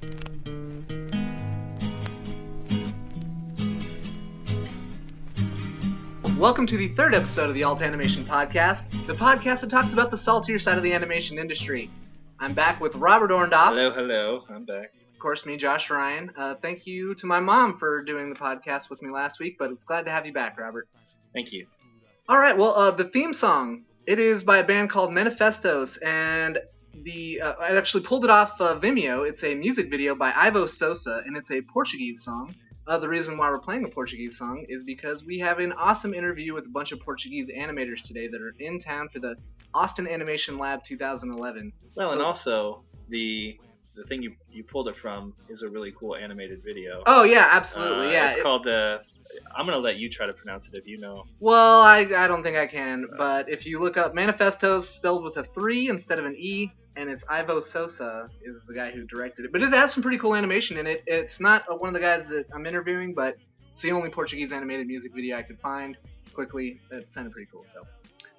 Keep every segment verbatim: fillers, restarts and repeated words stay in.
Welcome to the third episode of the Alt Animation Podcast, the podcast that talks about the saltier side of the animation industry. I'm back with Robert Orndorff. Hello, hello. I'm back. Of course, me, Josh Ryan. Uh, thank you to my mom for doing the podcast with me last week, but it's glad to have you back, Robert. Thank you. All right, well, uh, the theme song, it is by a band called Manifestos, and the uh, I actually pulled it off uh, Vimeo. It's a music video by Ivo Sosa, and it's a Portuguese song. Uh, the reason why we're playing a Portuguese song is because we have an awesome interview with a bunch of Portuguese animators today that are in town for the Austin Animation Lab two thousand eleven. Well, so, and also, the the thing you you pulled it from is a really cool animated video. Oh, yeah, absolutely, uh, yeah. It's it, called, uh, I'm going to let you try to pronounce it if you know. Well, I, I don't think I can, but if you look up Manifestos spelled with a three instead of an E, and it's Ivo Sosa is the guy who directed it. But it has some pretty cool animation in it. It's not uh, one of the guys that I'm interviewing, but it's the only Portuguese animated music video I could find quickly. That sounded pretty cool, so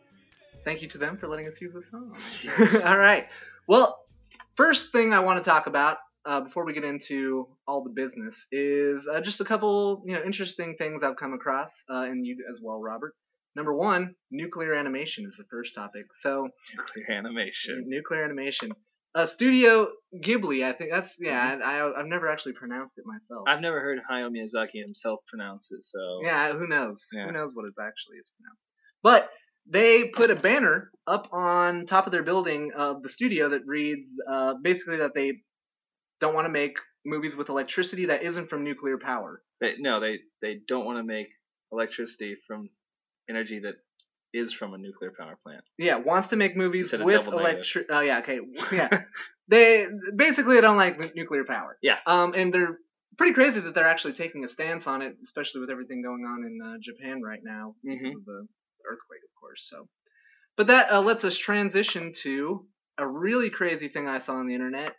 thank you to them for letting us use this song. All right. Well, first thing I want to talk about uh, before we get into all the business is uh, just a couple, you know, interesting things I've come across, uh, and you as well, Robert. Number one, nuclear animation is the first topic. So Nuclear animation. Nuclear animation. Uh, Studio Ghibli, I think that's, yeah, mm-hmm. I, I, I've never actually pronounced it myself. I've never heard Hayao Miyazaki himself pronounce it, so... Yeah, who knows? Yeah. Who knows what it actually is pronounced. But they put a banner up on top of their building of the studio that reads, uh, basically that they don't want to make movies with electricity that isn't from nuclear power. They, no, they, they don't want to make electricity from energy that is from a nuclear power plant. Yeah, wants to make movies Instead with electric. Oh yeah, okay, yeah. they basically they don't like nuclear power. Yeah. Um, and they're pretty crazy that they're actually taking a stance on it, especially with everything going on in uh, Japan right now because mm-hmm. of the earthquake, of course. So, but that uh, lets us transition to a really crazy thing I saw on the internet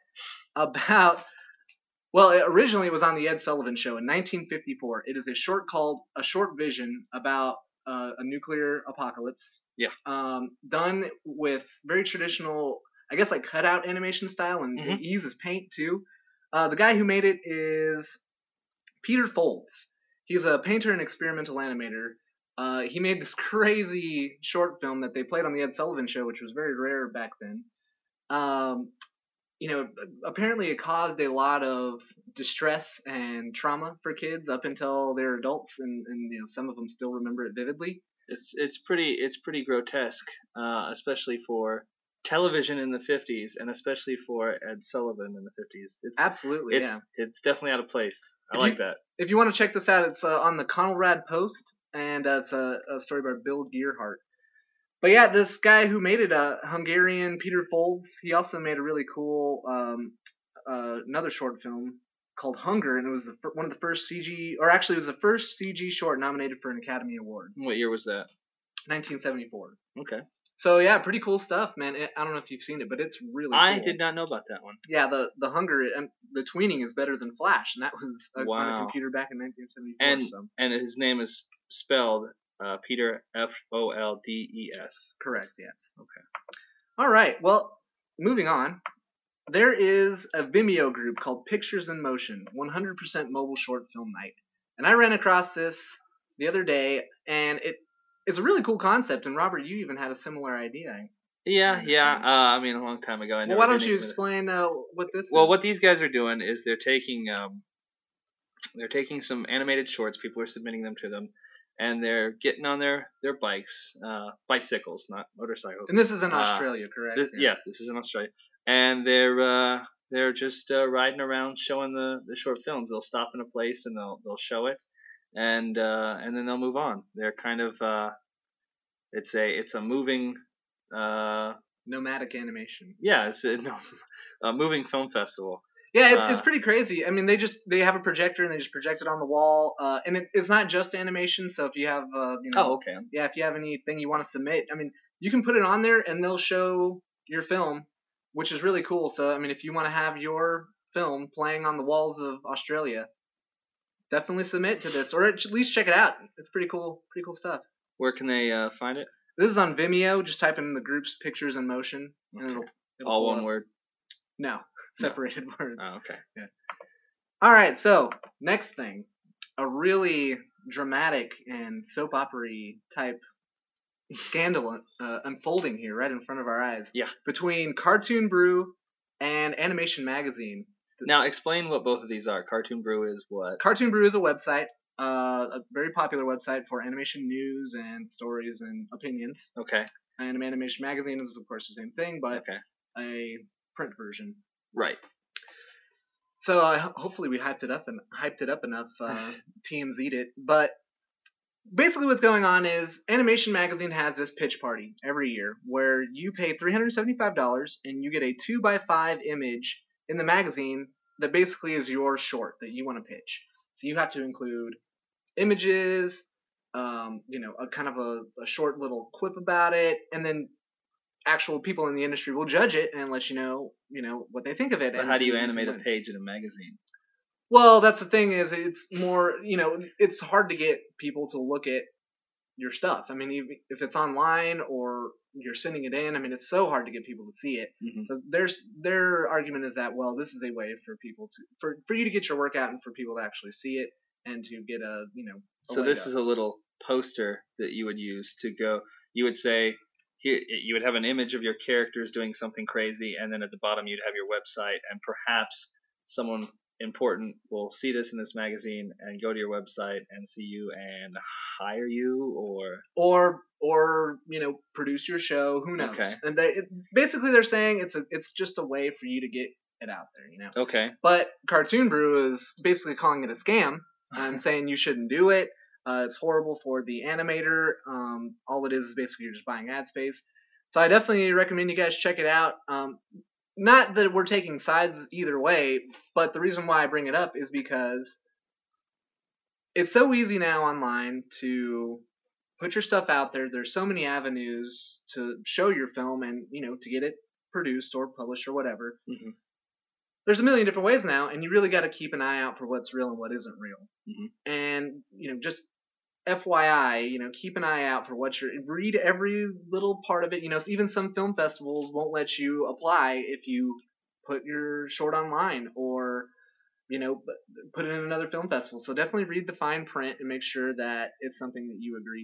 about. Well, it originally it was on the Ed Sullivan Show in nineteen fifty-four. It is a short called A Short Vision about Uh, a nuclear apocalypse. Yeah. Um, done with very traditional, I guess, like cutout animation style, and mm-hmm. it uses paint too. Uh, the guy who made it is Peter Folds. He's a painter and experimental animator. Uh, he made this crazy short film that they played on the Ed Sullivan Show, which was very rare back then. Um, you know, apparently it caused a lot of distress and trauma for kids up until they're adults, and, and you know, some of them still remember it vividly. It's it's pretty it's pretty grotesque, uh, especially for television in the fifties, and especially for Ed Sullivan in the fifties. It's, Absolutely, it's, yeah. It's definitely out of place. I if like you, that. If you want to check this out, it's uh, on the Conrad Post, and uh, it's a, a story by Bill Gearhart. But yeah, this guy who made it, uh, Hungarian Peter Folds, he also made a really cool, um, uh, another short film called Hunger, and it was the fir- one of the first C G, or actually it was the first C G short nominated for an Academy Award. What year was that? nineteen seventy-four. Okay. So yeah, pretty cool stuff, man. It, I don't know if you've seen it, but it's really cool. I did not know about that one. Yeah, the, the Hunger, and the tweening is better than Flash, and that was uh, wow. on a computer back in nineteen seventy-four. And, so. and his name is spelled... Uh, Peter F O L D E S. Correct, yes. Okay. All right, well, moving on. There is a Vimeo group called Pictures in Motion, one hundred percent Mobile Short Film Night. And I ran across this the other day, and it it's a really cool concept, and Robert, you even had a similar idea. Yeah, yeah, uh, I mean, a long time ago. I well, why don't you explain uh, what this well, is? Well, what these guys are doing is they're taking, um, they're taking some animated shorts, people are submitting them to them, and they're getting on their, their bikes, uh, bicycles, not motorcycles. And this is in uh, Australia, correct? This, yeah. yeah, this is in Australia. And they're uh, they're just uh, riding around showing the, the short films. They'll stop in a place and they'll they'll show it, and uh, and then they'll move on. They're kind of uh, it's a it's a moving uh, nomadic animation. Yeah, it's a, no, a moving film festival. Yeah, it's, uh, it's pretty crazy. I mean, they just they have a projector and they just project it on the wall, uh, and it, it's not just animation. So if you have, uh, you know, oh, okay, yeah, if you have anything you want to submit, I mean, you can put it on there and they'll show your film, which is really cool. So I mean, if you want to have your film playing on the walls of Australia, definitely submit to this, or at least check it out. It's pretty cool, pretty cool stuff. Where can they uh, find it? This is on Vimeo. Just type in the group's Pictures in Motion, and okay. it'll, it'll all one up. word. No. separated No. words. Oh, okay. Yeah. All right. So next thing, a really dramatic and soap opera-y type scandal uh, unfolding here right in front of our eyes. Yeah. Between Cartoon Brew and Animation Magazine. Now explain what both of these are. Cartoon Brew is what? Cartoon Brew is a website, uh, a very popular website for animation news and stories and opinions. Okay. And Animation Magazine is of course the same thing, but okay. a print version. Right. So uh, hopefully we hyped it up and hyped it up enough. Uh, T M Z'd it, but basically what's going on is Animation Magazine has this pitch party every year where you pay three hundred seventy-five dollars and you get a two by five image in the magazine that basically is your short that you want to pitch. So you have to include images, um, you know, a kind of a, a short little quip about it, and then actual people in the industry will judge it and let you know, you know, what they think of it. But and how do you and animate a win. page in a magazine? Well, that's the thing is it's more, you know, it's hard to get people to look at your stuff. I mean, if, if it's online or you're sending it in, I mean, it's so hard to get people to see it. Mm-hmm. So there's their argument is that, well, this is a way for people to for for you to get your work out and for people to actually see it and to get a, you know. A so leg this up. is a little poster that you would use to go. You would say. Here, you would have an image of your characters doing something crazy, and then at the bottom you'd have your website, and perhaps someone important will see this in this magazine and go to your website and see you and hire you, or or or you know produce your show. Who knows? Okay. And they it, basically they're saying it's a it's just a way for you to get it out there, you know. Okay. But Cartoon Brew is basically calling it a scam and saying you shouldn't do it. Uh, it's horrible for the animator. Um, all it is is basically you're just buying ad space. So I definitely recommend you guys check it out. Um, not that we're taking sides either way, but the reason why I bring it up is because it's so easy now online to put your stuff out there. There's so many avenues to show your film and, you know, to get it produced or published or whatever. Mm-hmm. There's a million different ways now, and you really got to keep an eye out for what's real and what isn't real. Mm-hmm. And, you know, just F Y I, you know, keep an eye out for what you're, read every little part of it. You know, even some film festivals won't let you apply if you put your short online or, you know, put it in another film festival. So definitely read the fine print and make sure that it's something that you agree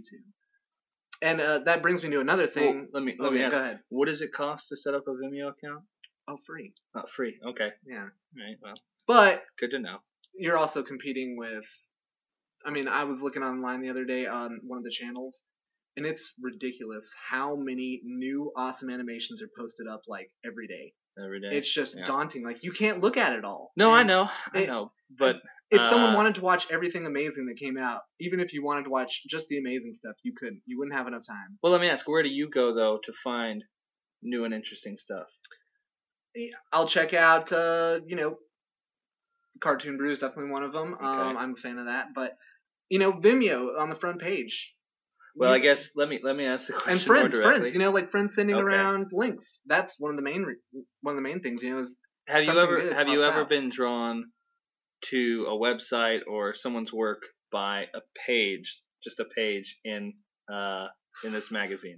to. And uh, that brings me to another thing. Well, let me oh, let me yeah, ask. Go ahead. What does it cost to set up a Vimeo account? Oh, free. Not free. Okay. Yeah. All right. Well. But good to know. You're also competing with. I mean, I was looking online the other day on one of the channels, and it's ridiculous how many new awesome animations are posted up like every day. Every day. It's just yeah. daunting. Like you can't look at it all. No, and I know. I it, know. But if uh, someone wanted to watch everything amazing that came out, even if you wanted to watch just the amazing stuff, you couldn't. You wouldn't have enough time. Well, let me ask. Where do you go though to find new and interesting stuff? I'll check out. Uh, you know, Cartoon Brew is definitely one of them. Okay. Um, I'm a fan of that, but. You know, Vimeo on the front page. Well, you, I guess let me let me ask the question and friends, more directly. friends, you know, like friends sending okay. around links. That's one of the main re- one of the main things. You know, is have you ever have you ever out. been drawn to a website or someone's work by a page, just a page in uh in this magazine?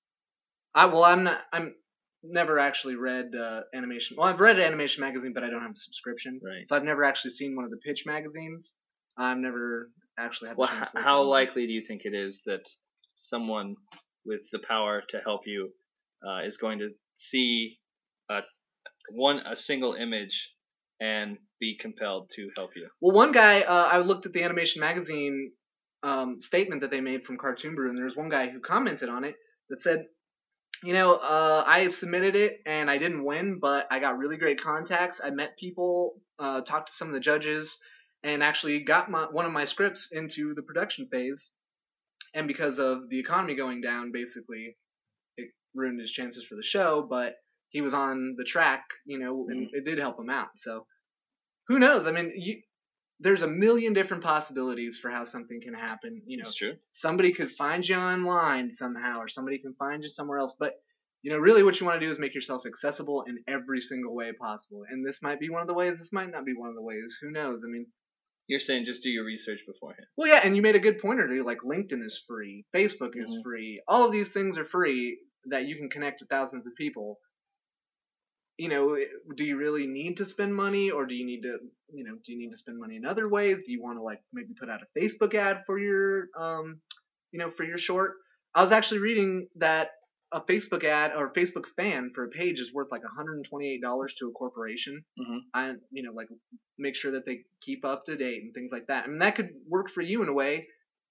I well, I'm not. I'm never actually read uh, animation. Well, I've read Animation Magazine, but I don't have a subscription. Right. So I've never actually seen one of the pitch magazines. I've never actually had. The well, chance to how likely do you think it is that someone with the power to help you uh, is going to see a one a single image and be compelled to help you? Well, one guy, uh, I looked at the Animation Magazine um, statement that they made from Cartoon Brew, and there was one guy who commented on it that said, you know, uh, I submitted it and I didn't win, but I got really great contacts. I met people, uh, talked to some of the judges, and actually got my, one of my scripts into the production phase. And because of the economy going down, basically, it ruined his chances for the show, but he was on the track, you know, and Mm-hmm. it did help him out. So who knows? I mean, you, there's a million different possibilities for how something can happen. You know, That's true. Somebody could find you online somehow, or somebody can find you somewhere else. But you know, really, what you want to do is make yourself accessible in every single way possible. And this might be one of the ways. This might not be one of the ways. Who knows? I mean. You're saying just do your research beforehand. Well, yeah, and you made a good pointer too. Like LinkedIn is free, Facebook is mm-hmm. free. All of these things are free that you can connect with thousands of people. you know, do you really need to spend money, or do you need to, you know, do you need to spend money in other ways? Do you want to like maybe put out a Facebook ad for your, um, you know, for your short? I was actually reading that a Facebook ad or Facebook fan for a page is worth like one hundred twenty-eight dollars to a corporation. Mm-hmm. I, you know, like make sure that they keep up to date and things like that. I mean, that could work for you in a way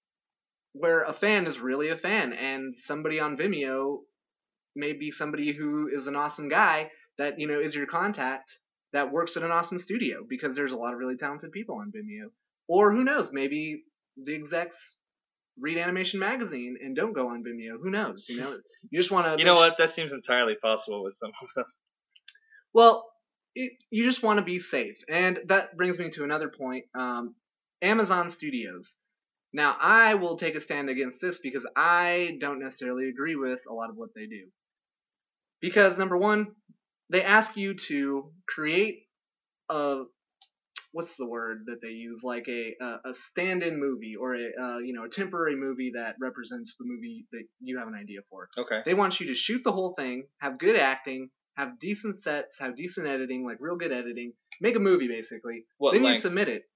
where a fan is really a fan, and somebody on Vimeo may be somebody who is an awesome guy that, you know, is your contact that works at an awesome studio, because there's a lot of really talented people on Vimeo. Or who knows, maybe the execs read Animation Magazine and don't go on Vimeo. Who knows, you know? You just want to... You know what? That seems entirely possible with some of them. Well, it, you just want to be safe. And that brings me to another point. Um, Amazon Studios. Now, I will take a stand against this because I don't necessarily agree with a lot of what they do. Because, number one, they ask you to create a, what's the word that they use, like a a, a stand-in movie, or a uh, you know a temporary movie that represents the movie that you have an idea for. Okay. They want you to shoot the whole thing, have good acting, have decent sets, have decent editing, like real good editing, make a movie basically. What then length? you submit it.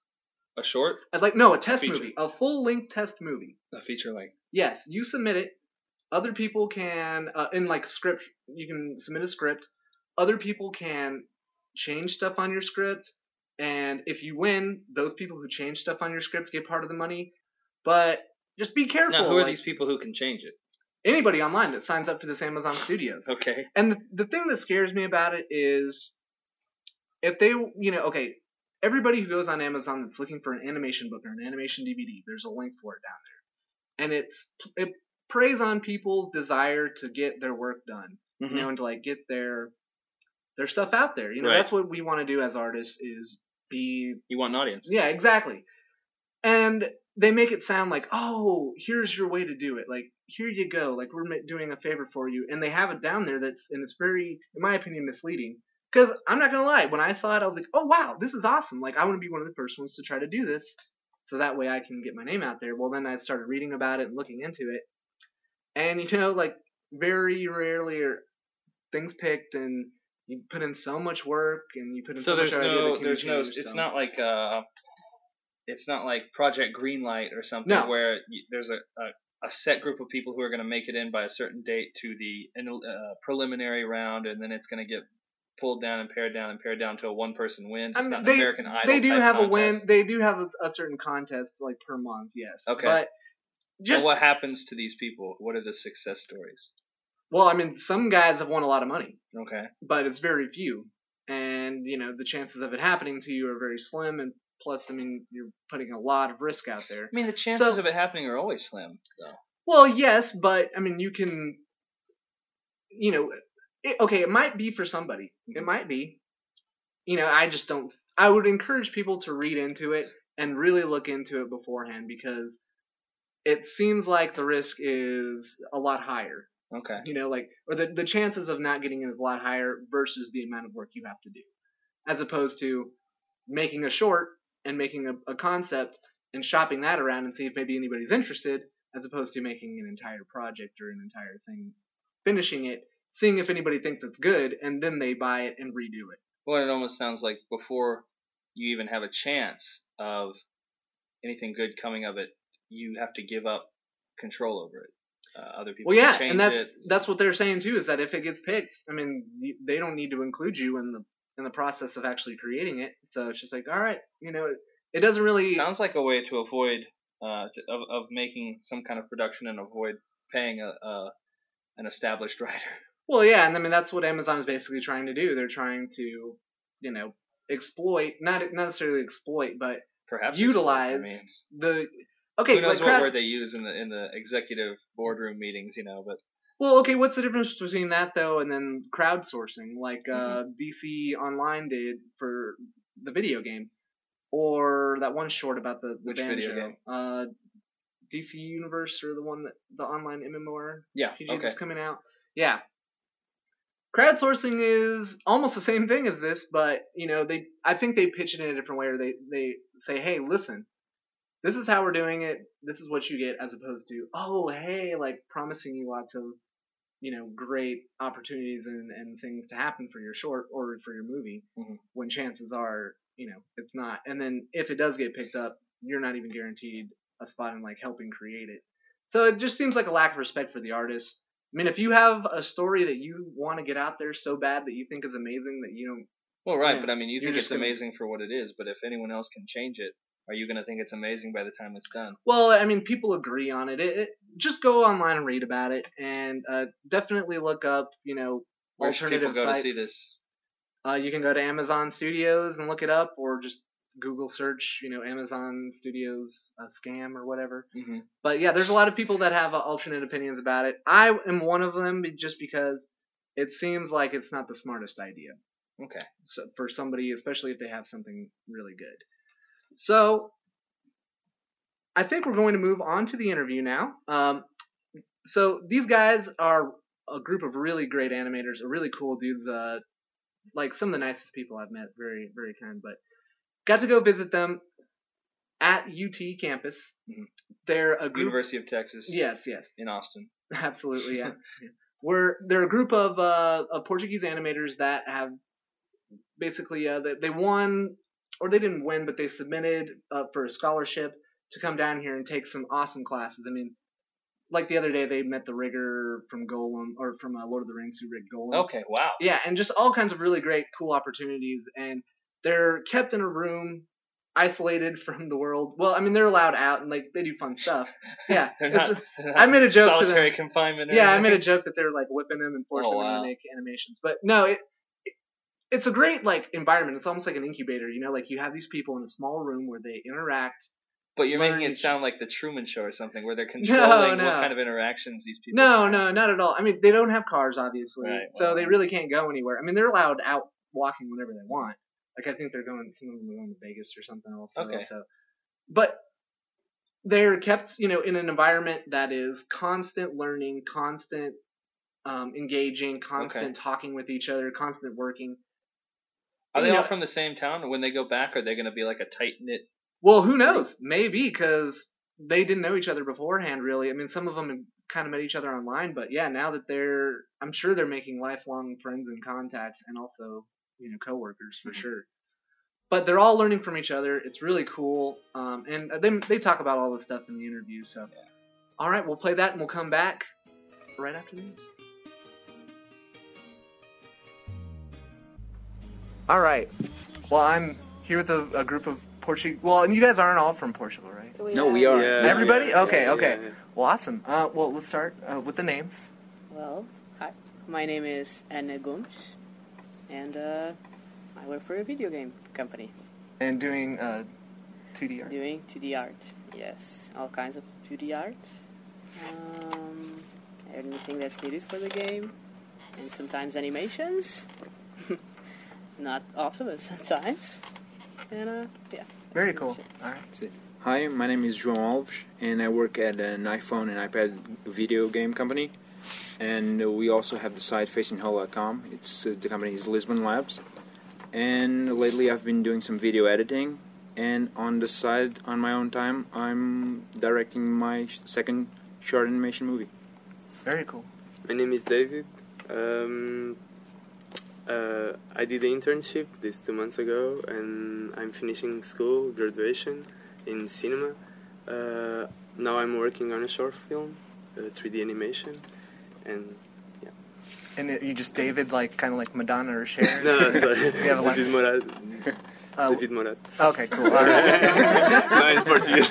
A short? I'd like no, a test A movie, a full-length test movie. A feature length. Yes, you submit it. Other people can, uh, in like script, you can submit a script. Other people can change stuff on your script, and if you win, those people who change stuff on your script get part of the money. But just be careful. Now, who are like, these people who can change it? Anybody online that signs up to this Amazon Studios. Okay. And the, the thing that scares me about it is if they, you know, okay, everybody who goes on Amazon that's looking for an animation book or an animation D V D, there's a link for it down there. And it's it preys on people's desire to get their work done, Mm-hmm. you know, and to like get their their stuff out there. You know, Right. that's what we want to do as artists is be. You want an audience. Yeah, exactly. And they make it sound like, oh, here's your way to do it. Like, here you go. Like, we're ma- doing a favor for you. And they have it down there that's, and it's very, in my opinion, misleading. Because I'm not going to lie, when I saw it, I was like, oh, wow, this is awesome. Like, I want to be one of the first ones to try to do this. So that way I can get my name out there. Well, then I started reading about it and looking into it. And, you know, like, very rarely are things picked, and you put in so much work, and you put in so, So there's much idea that no, can there's be no, changed, it's so. not like uh, it's not like Project Greenlight or something No. where you, there's a, a a set group of people who are going to make it in by a certain date to the uh, preliminary round, and then it's going to get pulled down and pared down and pared down until one person wins. It's I mean, not an they, American Idol They do type have contest. a win. They do have a, a certain contest like per month, yes. Okay. But just and what happens to these people? What are the success stories? well, I mean, some guys have won a lot of money, Okay. but it's very few, and you know the chances of it happening to you are very slim. And plus, I mean, you're putting a lot of risk out there. I mean, the chances So- of it happening are always slim, though. Well, yes, but I mean, you can, you know, it, okay, it might be for somebody. It might be. You know, I just don't. I would encourage people to read into it and really look into it beforehand, because it seems like the risk is a lot higher. Okay. You know, like, or the the chances of not getting it is a lot higher versus the amount of work you have to do, as opposed to making a short and making a, a concept and shopping that around and see if maybe anybody's interested, as opposed to making an entire project or an entire thing, finishing it, seeing if anybody thinks it's good, and then they buy it and redo it. Well, it almost sounds like before you even have a chance of anything good coming of it, you have to give up control over it. Uh, other people Well, yeah, can change and that's it. that's what they're saying too. Is that if it gets picked, I mean, y- they don't need to include you in the in the process of actually creating it. So it's just like, all right, you know, it, it doesn't really. Sounds like a way to avoid uh, to, of of making some kind of production and avoid paying a, a an established writer. Well, yeah, and I mean that's what Amazon is basically trying to do. They're trying to, you know, exploit not not necessarily exploit, but Perhaps utilize I mean, the. Okay, who knows like what crowd- word they use in the in the executive boardroom meetings, you know? But Well, okay, what's the difference between that though and then crowdsourcing, like uh, Mm-hmm. D C Online did for the video game, or that one short about the, the Which banjo, video game? uh, D C Universe, or the one that the online M M O R yeah, P G okay. that's coming out. Yeah, crowdsourcing is almost the same thing as this, but you know they I think they pitch it in a different way, or they they say, hey, listen. This is how we're doing it. This is what you get, as opposed to, oh, hey, like promising you lots of you know, great opportunities and, and things to happen for your short or for your movie mm-hmm. when chances are, you know, it's not. And then if it does get picked up, you're not even guaranteed a spot in like helping create it. So it just seems like a lack of respect for the artist. I mean, if you have a story that you want to get out there so bad that you think is amazing that you don't. Well, right, you know, but I mean, you think it's gonna, amazing for what it is, but if anyone else can change it, are you going to think it's amazing by the time it's done? Well, I mean, people agree on it. It, it just go online and read about it, and uh, definitely look up, you know, Where should alternative people go sites. to see this? Uh, you can go to Amazon Studios and look it up, or just Google search, you know, Amazon Studios uh, scam or whatever. Mm-hmm. But yeah, there's a lot of people that have uh, alternate opinions about it. I am one of them, just because it seems like it's not the smartest idea. Okay. So for somebody, especially if they have something really good. So I think we're going to move on to the interview now. Um, so these guys are a group of really great animators, are really cool dudes. Uh, like some of the nicest people I've met. Very, very kind. But got to go visit them at U T campus. Mm-hmm. They're a group. University of Texas. Yes, yes. In Austin. Absolutely, yeah. yeah. We're they're a group of uh, of Portuguese animators that have basically uh, they, they won, or they didn't win, but they submitted uh, for a scholarship to come down here and take some awesome classes. I mean, like the other day, they met the rigger from Golem, or from uh, Lord of the Rings, who rigged Golem. Okay, wow. Yeah, and just all kinds of really great, cool opportunities. And they're kept in a room, isolated from the world. Well, I mean, they're allowed out, and like they do fun stuff. Yeah. they're not, they're not I made a joke solitary to them. confinement. Or yeah, anything. I made a joke that they're like whipping them and forcing oh, wow. them to make animations. But no, it, it it's a great like environment. It's almost like an incubator, you know. Like you have these people in a small room where they interact. But you're learn making it each... sound like the Truman Show or something, where they're controlling no, no. what kind of interactions these people No, have. no, not at all. I mean, they don't have cars, obviously, right, so well, they really can't go anywhere. I mean, they're allowed out walking whenever they want. Like, I think they're going, some of them are going to Vegas or something else. Okay. So. But they're kept, you know, in an environment that is constant learning, constant um, engaging, constant okay. talking with each other, constant working. Are and, they all know, from the same town, or when they go back, are they going to be like a tight-knit? Well, who knows? Maybe, because they didn't know each other beforehand, really. I mean, some of them kind of met each other online, but yeah, now that they're, I'm sure they're making lifelong friends and contacts, and also, you know, coworkers for mm-hmm. sure. But they're all learning from each other. It's really cool, um, and they they talk about all this stuff in the interview. So, yeah. All right, we'll play that, and we'll come back right after this. All right. Well, I'm here with a, a group of Portuguese. Well, and you guys aren't all from Portugal, right? We no, we are. Yeah. Everybody? Yeah, okay, yes, okay. Yeah, yeah. Well, awesome. Uh, well, let's start uh, with the names. Well, hi. My name is Ana Gomes, and uh, I work for a video game company. And doing uh, two D art? Doing two D art, yes. All kinds of two D art. Um, anything that's needed for the game. And sometimes animations. Not often, but sometimes. And, uh, yeah. Very cool. All right. Hi, my name is João Alves, and I work at an iPhone and iPad video game company. And uh, we also have the site facing hole dot com. It's uh, the company is Lisbon Labs. And lately I've been doing some video editing. And on the side, on my own time, I'm directing my sh- second short animation movie. Very cool. My name is David. Um, uh, I did an internship this two months ago, and I'm finishing school, graduation in cinema. Uh, now I'm working on a short film, uh, three D animation, and yeah. And it, you just David, like kind of like Madonna or Cher? No, sorry. You have a David Morat. Uh, David Morat. Okay, cool. All right. No, in Portuguese.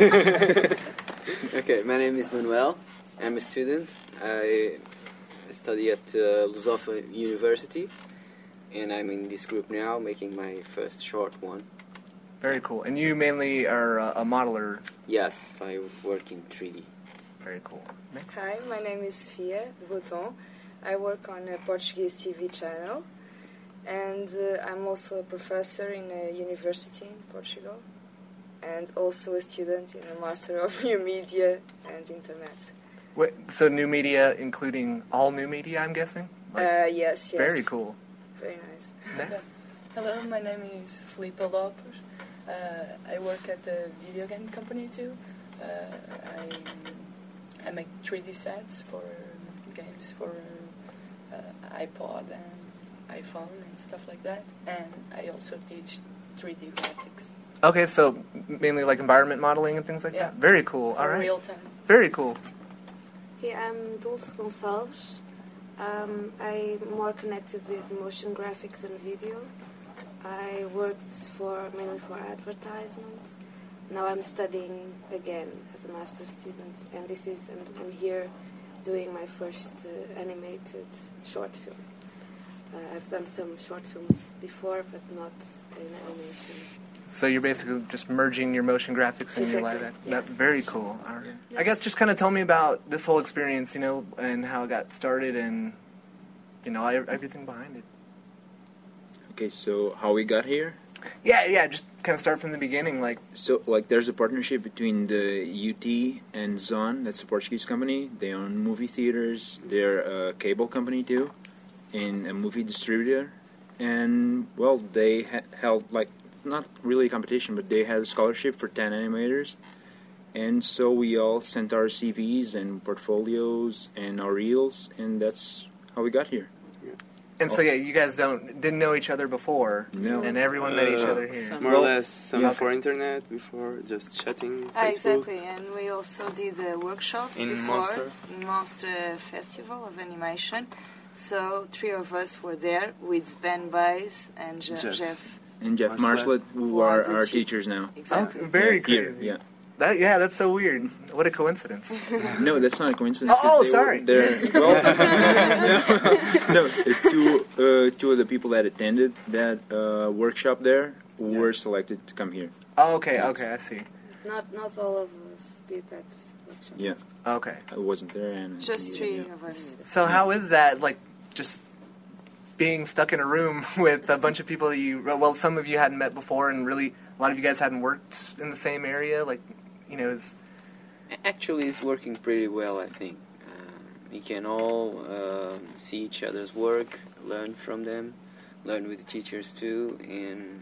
Okay, my name is Manuel. I'm a student. I study at uh, Lusófona University, and I'm in this group now, making my first short one. Very cool. And you mainly are a, a modeler? Yes, I work in three D. Very cool. Next. Hi, my name is Sofia de Botton. I work on a Portuguese T V channel, and uh, I'm also a professor in a university in Portugal, and also a student in a Master of New Media and Internet. Wait, so new media, including all new media, I'm guessing? Like, uh, yes, yes. Very cool. Very nice. Next. Hello, my name is Felipe Lopes. Uh, I work at a video game company too. Uh, I, I make three D sets for games for uh, iPod and iPhone and stuff like that. And I also teach three D graphics. Okay, so mainly like environment modeling and things like Yeah. that? Very cool. For All right. real time. Very cool. Okay, I'm Dulce Gonçalves. Um, I'm more connected with motion graphics and video. I worked for mainly for advertisements. Now I'm studying again as a master's student, and this is I'm, I'm here doing my first uh, animated short film. Uh, I've done some short films before, but not in animation. So you're basically just merging your motion graphics and your live Exactly, act. yeah. That's very cool. All right. I guess just kind of tell me about this whole experience, you know, and how it got started and, you know, ev- everything behind it. Okay, so how we got here? Yeah, yeah, just kind of start from the beginning, like, So, like, there's a partnership between the U T and Zon. That's a Portuguese company. They own movie theaters. They're a cable company too, and a movie distributor. And well, they ha- held like not really a competition, but they had a scholarship for ten animators. And so we all sent our C Vs and portfolios and our reels, and that's how we got here. and so yeah, you guys don't didn't know each other before, No. and everyone met each Uh, other here. Some- More or less some yeah. for internet before, just chatting, Ah, Facebook. exactly, and we also did a workshop In before Monster. in Monster Festival of Animation. So three of us were there with Ben Baez and Je- Jeff. Jeff. And Jeff Marslet. Marslet, who Who are are the our chief- teachers now. Exactly. Oh, very Yeah, here, crazy. yeah. That, yeah, that's so weird. What a coincidence. No, that's not a coincidence. Oh, 'cause oh, they sorry. Were, they're, well, no, no, the two, uh, two of the people that attended that uh, workshop there were selected to come here. Oh, okay, Yes. okay, I see. Not not all of us did that workshop. Yeah, Okay. I wasn't there, and Just yeah, three yeah. of us. So how is that, like, just being stuck in a room with a bunch of people that you, well, some of you hadn't met before, and really a lot of you guys hadn't worked in the same area, like, you know, is... Actually, it's working pretty well, I think. Um, we can all um, see each other's work, learn from them, learn with the teachers too, and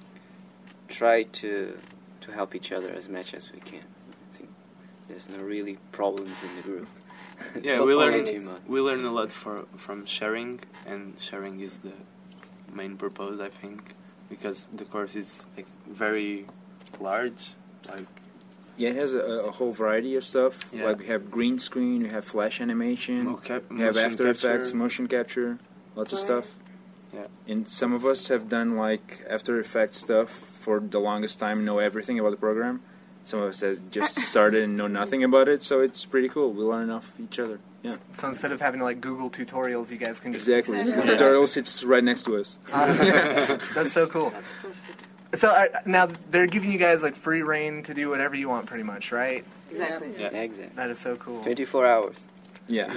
try to to help each other as much as we can. I think there's no really problems in the group. Yeah, Don't we worry learn too much. we learn a lot for, from sharing, and sharing is the main purpose, I think, because the course is like very large. Like Yeah, it has a, a whole variety of stuff. Yeah. Like we have green screen, we have flash animation, moca- we have motion After capture. Effects, motion capture, lots of Right. stuff. Yeah. And some of us have done like After Effects stuff for the longest time, know everything about the program. Some of us have just started and know nothing about it, so it's pretty cool. We learn off each other. Yeah, So instead of having to, like, Google tutorials, you guys can just... exactly. Exactly. The tutorial sits right next to us. That's so cool. That's perfect. So uh, now they're giving you guys, like, free reign to do whatever you want, pretty much, right? Exactly. Yeah. Exactly. That is so cool. twenty-four hours. Yeah.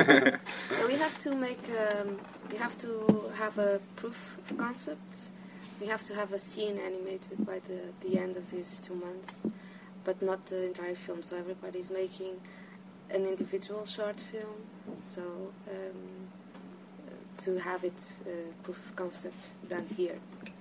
So we have to make, um, we have to have a proof of concept. We have to have a scene animated by the, the end of these two months, but not the entire film. So everybody's making an individual short film. So um, to have it uh, proof of concept done here.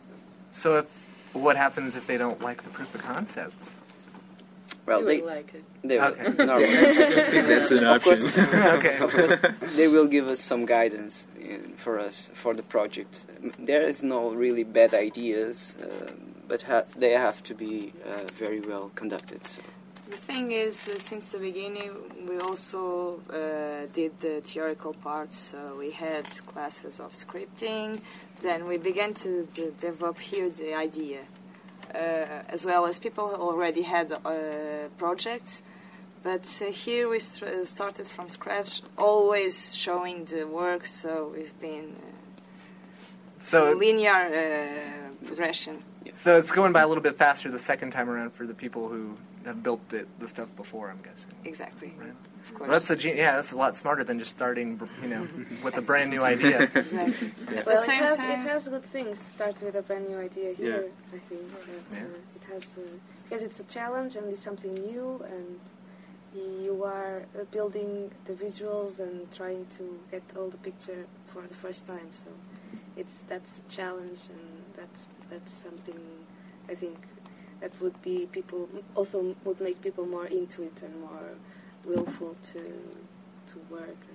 So if, what happens if they don't like the proof of concept? Well, You they will like it. they will, Okay. normally. I think that's an Of option. course, Okay. of course, they will give us some guidance in, for us for the project. There is no really bad ideas, uh, but ha- they have to be uh, very well conducted. So. The thing is, uh, since the beginning, we also uh, did the theoretical parts. So we had classes of scripting. Then we began to, to develop here the idea, uh, as well as people who already had uh, projects. But uh, here we st- started from scratch, always showing the work. So we've been uh, So linear uh, progression. so it's going by a little bit faster the second time around for the people who have built the, the stuff before, I'm guessing. Exactly, Right. of course. Well, that's a gen- yeah, that's a lot smarter than just starting, you know, with a brand new idea. Exactly. At Well, the it same has time, it has good things to start with a brand new idea here. I think that Yeah. uh, it has uh, because it's a challenge and it's something new, and you are uh, building the visuals and trying to get all the picture for the first time. So it's that's a challenge, and that's that's something I think that would be people also would make people more into it and more willful to to work and then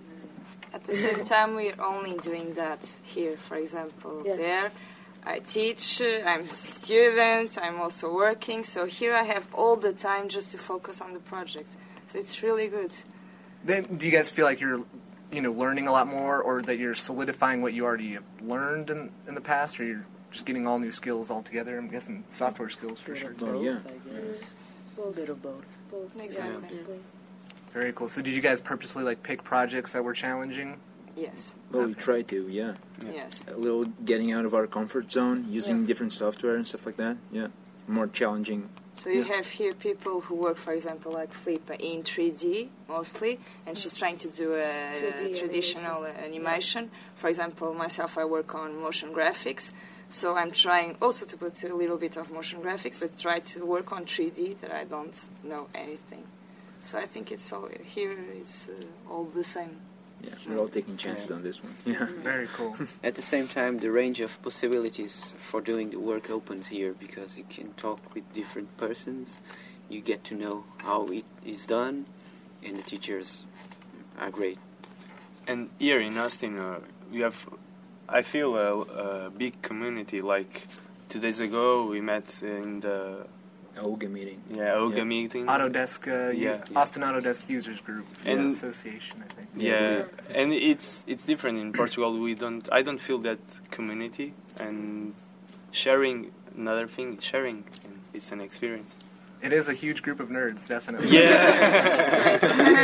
At the same time, we're only doing that here. For example, Yes. there I teach, uh, I'm a student, I'm also working. So here I have all the time just to focus on the project. So it's really good. Then, do you guys feel like you're, you know, learning a lot more, or that you're solidifying what you already have learned in, in the past, or you're just getting all new skills altogether? I'm guessing software skills for sure. Oh, yeah. I guess. Both. Bit of both. Both. Exactly. Yeah. Both. Very cool. So, did you guys purposely like pick projects that were challenging? Yes. Well, we try to, yeah. Yes. A little getting out of our comfort zone, using Yeah. different software and stuff like that. Yeah, more challenging. So you Yeah. have here people who work, for example, like Flip in three D mostly, and she's trying to do a three D traditional animation. animation. For example, myself, I work on motion graphics, so I'm trying also to put a little bit of motion graphics, but try to work on three D that I don't know anything. So I think it's all here. It's uh, all the same. Yeah, we're all taking chances Yeah. on this one. Yeah. Very cool. At the same time, the range of possibilities for doing the work opens here because you can talk with different persons, you get to know how it is done, and the teachers are great. And here in Austin, uh, we have, I feel, a, a big community. Like two days ago, we met in the O G A meeting. yeah O G A Yeah. meeting. Autodesk, uh, Yeah. U- Austin Autodesk Users Group And- Association, I think. Yeah, and it's it's different in Portugal. We don't. I don't feel that community, and sharing another thing. Sharing, and it's an experience. It is a huge group of nerds, definitely. Yeah.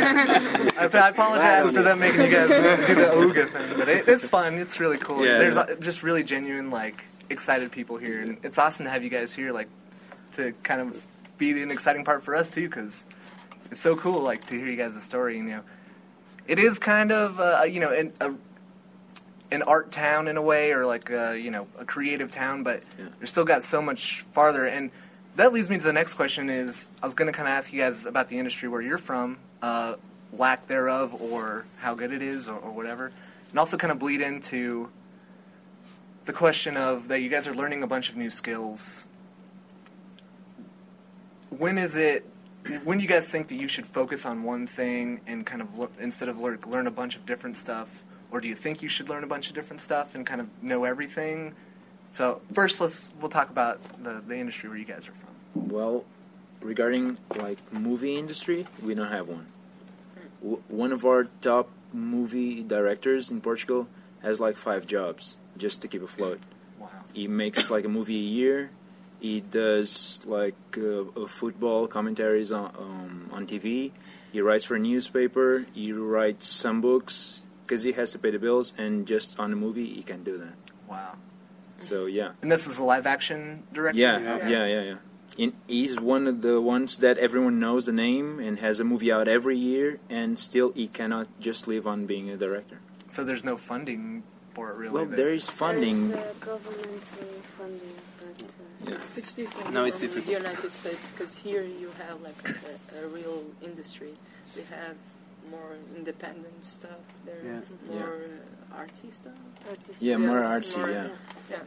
I, I apologize for them making you guys do the O G A thing, but it, it's fun. It's really cool. Yeah. There's uh, just really genuine, like, excited people here, and it's awesome to have you guys here, like, to kind of be an exciting part for us too, because it's so cool, like, to hear you guys' story. You know, it is kind of, uh, you know, an, a, an art town in a way, or like, a, you know, a creative town, but Yeah. you're still got so much farther. And that leads me to the next question. Is I was going to kind of ask you guys about the industry where you're from, uh, lack thereof, or how good it is, or, or whatever, and also kind of bleed into the question of that you guys are learning a bunch of new skills. When is it? When do you guys think that you should focus on one thing and kind of look, instead of learn, learn a bunch of different stuff, or do you think you should learn a bunch of different stuff and kind of know everything? So first, let's we'll talk about the the industry where you guys are from. Well, regarding like movie industry, we don't have one. W- one of our top movie directors in Portugal has like five jobs just to keep afloat. Wow. He makes like a movie a year. He does like uh, uh, football commentaries on um, on T V. He writes for a newspaper. He writes some books because he has to pay the bills. And just on a movie, he can do that. Wow. So yeah, And this is a live action director? yeah, Yeah. yeah, yeah, yeah. In, he's one of the ones that everyone knows the name and has a movie out every year, and still he cannot just live on being a director. So there's no funding for it, really? Well, that- there is funding. There's uh, governmental funding, but uh, Yeah. it's, It's different No, it's from difficult. the United States because here you have like a, a real industry. We have more independent stuff. There, Yeah. more uh, arty stuff. artistic. Yeah, more Yes, artsy, more- yeah. Yeah,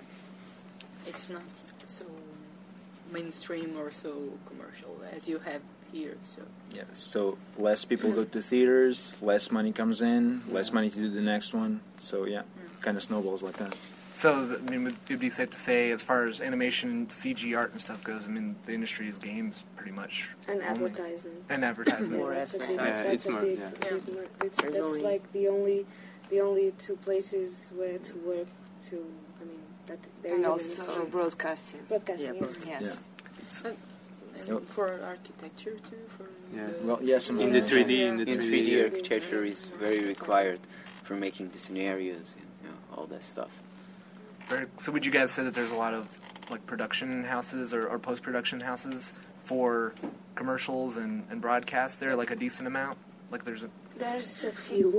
it's not so mainstream or so commercial as you have here. So Yeah, so less people go to theaters, less money comes in, less money to do the next one. So yeah, kind of snowballs like that. So, th- I mean, would it be safe to say, as far as animation, C G art and stuff goes, I mean, the industry is games, pretty much. And only. advertising. And advertising. Yeah, More that's a big. advertising. Yeah, That's it's a more- big. yeah. big Yeah. mar- It's, There's that's only- like the only, the only two places where to work. To, I mean, that there And is an also industry. broadcasting. broadcasting. Yeah, yes. Yes. and Yep. for architecture too. For Yeah. the Well, yeah, some In the three D, Yeah. in the In three three D D. architecture is very required for making the scenarios and you know, all that stuff. Very, so would you guys say that there's a lot of, like, production houses or, or post-production houses for commercials and, and broadcasts there, like a decent amount? Like there's a... There's a few.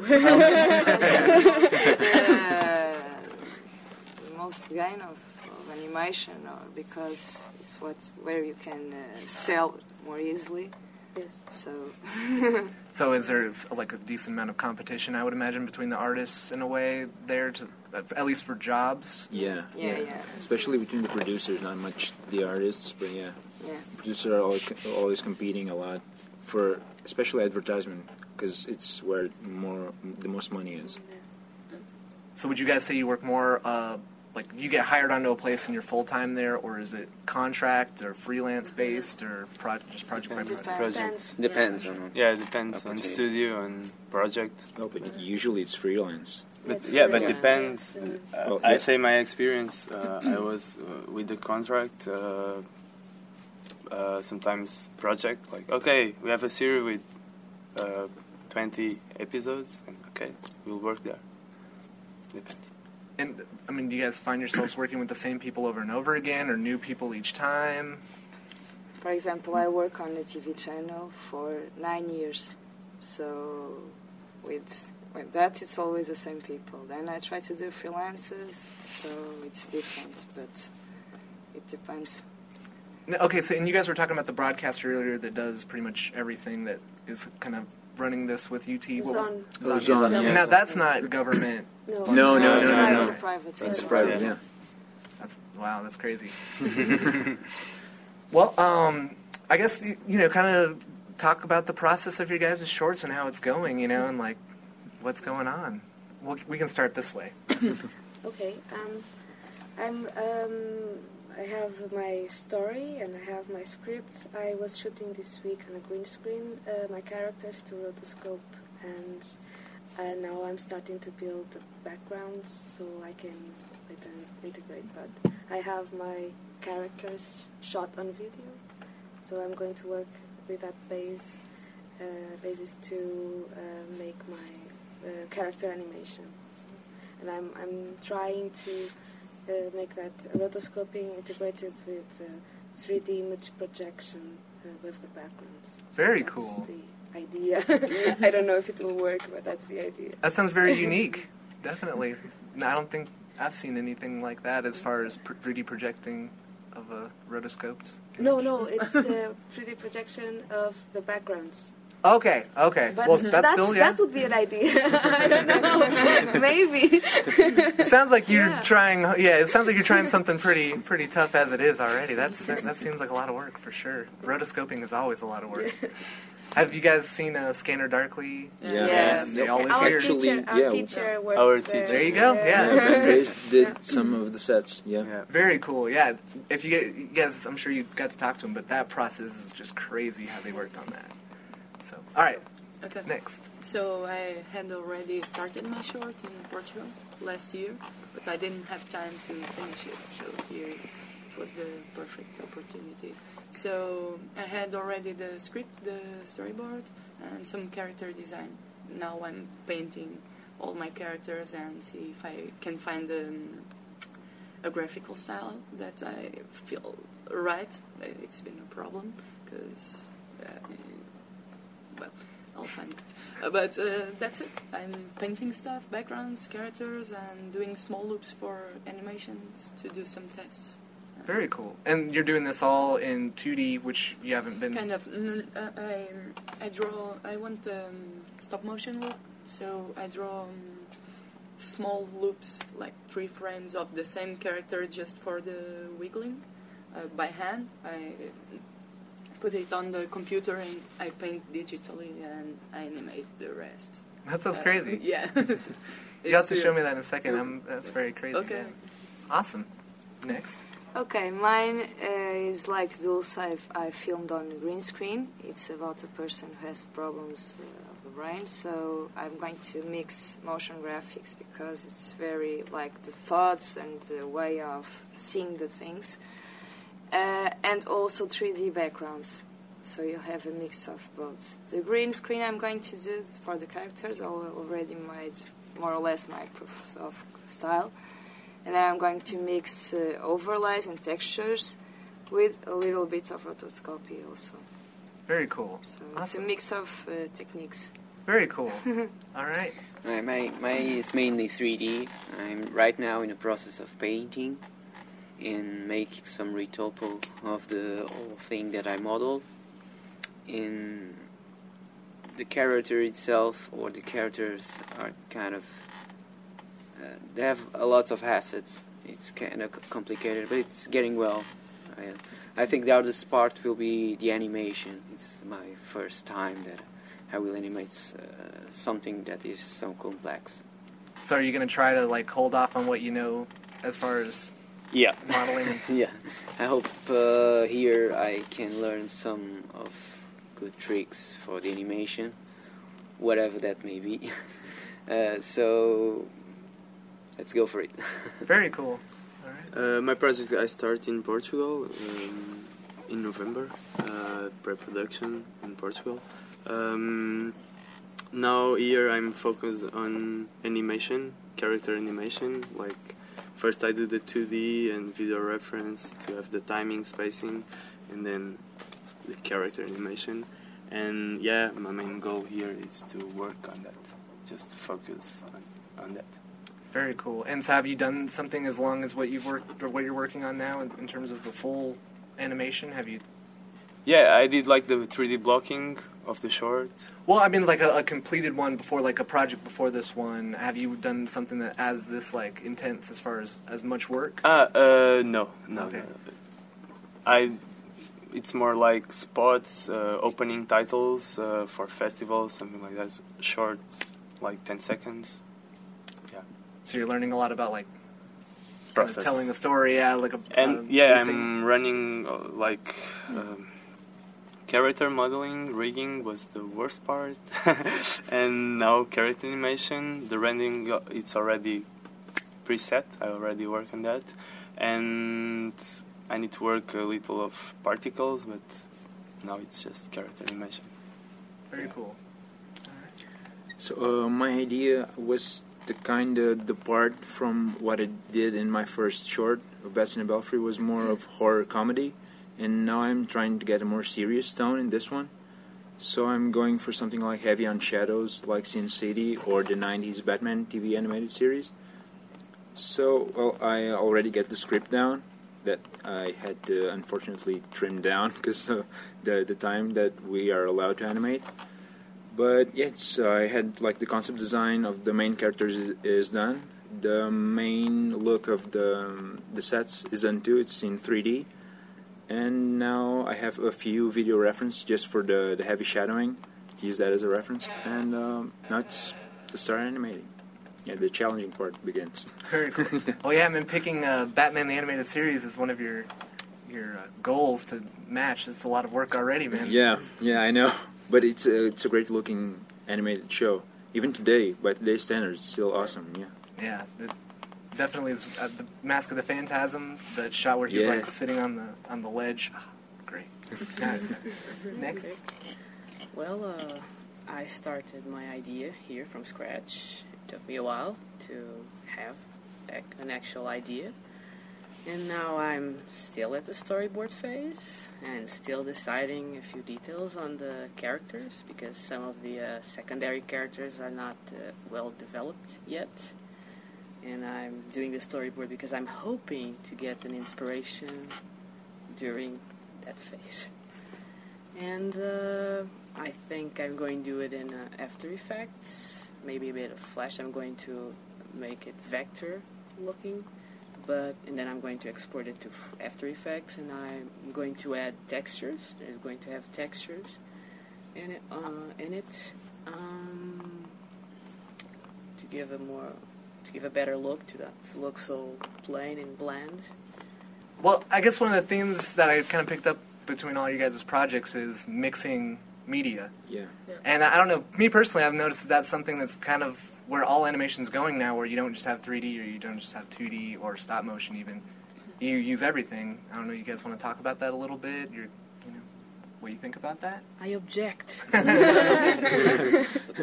the most gain of, of animation, or because it's what where you can uh, sell more easily. yes. So So is there s- like a decent amount of competition, I would imagine, between the artists in a way there, to at least for jobs? Yeah, yeah, yeah, especially between the producers, not much the artists, but yeah, yeah. producers are always, always competing a lot for, especially advertisement. because it's where more the most money is. So would you guys say you work more, uh, like you get hired onto a place and you're full-time there, or is it contract or freelance-based or pro- just project by project? Project. Depends on. Yeah, it depends on opportunity. studio and project. No, but usually it's freelance. But It's yeah, but freelance. depends. Mm. Uh, Well, I yeah. say my experience. Uh, I was uh, with the contract. Uh, uh, sometimes project like okay, we have a series with uh, twenty episodes, and okay, we'll work there. Depends. And I mean, do you guys find yourselves working with the same people over and over again, or new people each time? For example, I work on a T V channel for nine years, so with with that it's always the same people. Then I try to do freelances, so it's different, but it depends. No, okay, so and you guys were talking about the broadcaster earlier that does pretty much everything that is kind of running this with U T. What was- Zon. Oh, Zon, And yeah. now that's not government. No, No, no, it's no, private, no, no. It's private. That's yeah. private, Yeah. yeah. That's, wow, that's crazy. Well, um, I guess you, you know, kind of talk about the process of your guys' shorts and how it's going, you know, and like what's going on. We'll, we can start this way. Okay. Um, I'm. Um, I have my story and I have my script. I was shooting this week on a green screen. Uh, my characters to rotoscope, and uh, now I'm starting to build the backgrounds so I can later integrate. But I have my characters shot on video, so I'm going to work with that base uh, basis to uh, make my uh, character animation. So, and I'm I'm trying to uh, make that rotoscoping integrated with uh, three D image projection uh, with the backgrounds. So Very that's cool. The idea. I don't know if it will work, but that's the idea. That sounds very unique. Definitely. No, I don't think I've seen anything like that as far as pr- three D projecting of a rotoscoped. No, no, it's the three D projection of the backgrounds. Okay, okay. But well, that's that, still, yeah. that would be an idea. I don't know. Maybe. It sounds like you're Yeah. trying. Yeah, it sounds like you're trying something pretty, pretty tough as it is already. That's that, that seems like a lot of work for sure. Rotoscoping is always a lot of work. Have you guys seen uh, Scanner Darkly? Yeah. Yes. They all live Our here. Actually, teacher, our yeah. teacher worked Our there. teacher. There you go, yeah. Yeah, Ben Reyes did some of the sets. Yeah. Yeah. Very cool. Yeah. If you get, you guys, I'm sure you got to talk to them, but that process is just crazy how they worked on that. So, all right, Okay. next. So I had already started my short in Portugal last year, but I didn't have time to finish it. So here it was the perfect opportunity. So I had already the script, the storyboard, and some character design. Now I'm painting all my characters and see if I can find um, a graphical style that I feel right. It's been a problem because, uh, well, I'll find it. Uh, but uh, that's it. I'm painting stuff, backgrounds, characters, and doing small loops for animations to do some tests. Very cool. And you're doing this all in two D, which you haven't been. Kind of. Mm, uh, I I draw. I want um, stop motion loop, so I draw um, small loops, like three frames of the same character, just for the wiggling uh, by hand. I put it on the computer and I paint digitally and I animate the rest. That sounds Uh, crazy. Yeah. You have to It's, show uh, me that in a second. I'm, that's very crazy. Okay. Yeah. Awesome. Next. Okay, mine uh, is like Dulce. I've, I filmed on green screen. It's about a person who has problems uh, of the brain. So I'm going to mix motion graphics because it's very like the thoughts and the way of seeing the things. Uh, and also three D backgrounds. So you have a mix of both. The green screen I'm going to do for the characters. I already made more or less my proof of style. And then I'm going to mix uh, overlays and textures with a little bit of rotoscopy also. Very cool. So it's Awesome. a mix of uh, techniques. Very cool. All right. My, my, my is mainly three D. I'm right now in the process of painting and making some retopo of the whole thing that I modeled. In the character itself, or the characters are kind of uh, they have a lot of assets. It's kind of complicated, but it's getting well. I, I think the hardest part will be the animation. It's my first time that I will animate uh, something that is so complex. So are you going to try to like hold off on what you know as far as Yeah. modeling? And Yeah, I hope uh, here I can learn some of good tricks for the animation, whatever that may be. uh, so let's go for it. Very cool. All right. Uh, my project I start in Portugal um, in November, uh, pre-production in Portugal. Um, now here I'm focused on animation, character animation. Like first I do the two D and video reference to have the timing, spacing, and then the character animation. And yeah, my main goal here is to work on that, just focus on, on that. Very cool. And so have you done something as long as what you've worked or what you're working on now in, in terms of the full animation? Have you? Yeah, I did like the three D blocking of the short. Well, I mean, like a, a completed one before, like a project before this one. Have you done something that has this like intense as far as as much work? Ah, uh, no, no. Okay. no. I. It's more like spots, uh, opening titles uh, for festivals, something like that. Short, like ten seconds. Yeah. So you're learning a lot about like Process. telling a story, yeah, like a And uh, yeah, missing- I'm running uh, like um, character modeling. Rigging was the worst part, and now character animation. The rendering uh, it's already preset. I already work on that, and I need to work a little of particles, but now it's just character animation. Very Yeah. cool. So uh, my idea was to kind of depart from what I did in my first short, Bastion and Belfry, was more of horror comedy, and now I'm trying to get a more serious tone in this one. So I'm going for something like heavy on shadows, like Sin City or the nineties Batman T V animated series. So, well, I already get the script down that I had to unfortunately trim down because of the the time that we are allowed to animate. But yes, I had like the concept design of the main characters is, is done. The main look of the the sets is done too. It's in three D, and now I have a few video reference just for the the heavy shadowing to use that as a reference. And um, now it's to start animating. Yeah, the challenging part begins. Very cool. Well, yeah, I mean, picking uh, Batman the Animated Series is one of your your uh, goals to match. It's a lot of work already, man. Yeah, yeah, I know. But it's a, it's a great looking animated show. Even today, by today's standards, it's still awesome. Yeah. Yeah, it definitely is. Uh, the Mask of the Phantasm, that shot where he's Yeah. like sitting on the on the ledge. Oh, great. Next. Next. Well, uh, I started my idea here from scratch. It took me a while to have ac- an actual idea. And now I'm still at the storyboard phase and still deciding a few details on the characters because some of the uh, secondary characters are not uh, well developed yet. And I'm doing the storyboard because I'm hoping to get an inspiration during that phase. And uh, I think I'm going to do it in uh, After Effects, maybe a bit of Flash. I'm going to make it vector looking. But and then I'm going to export it to After Effects, and I'm going to add textures. There's going to have textures in it, uh, in it um, to give a more, to give a better look to that. To look so plain and bland. Well, I guess one of the themes that I kind of picked up between all you guys' projects is mixing media. Yeah. And I don't know, me personally, I've noticed that that's something that's kind of where all animation's going now, where you don't just have three D or you don't just have two D or stop motion even. You use everything. I don't know, you guys want to talk about that a little bit? You're, you know, what do you think about that? I object. I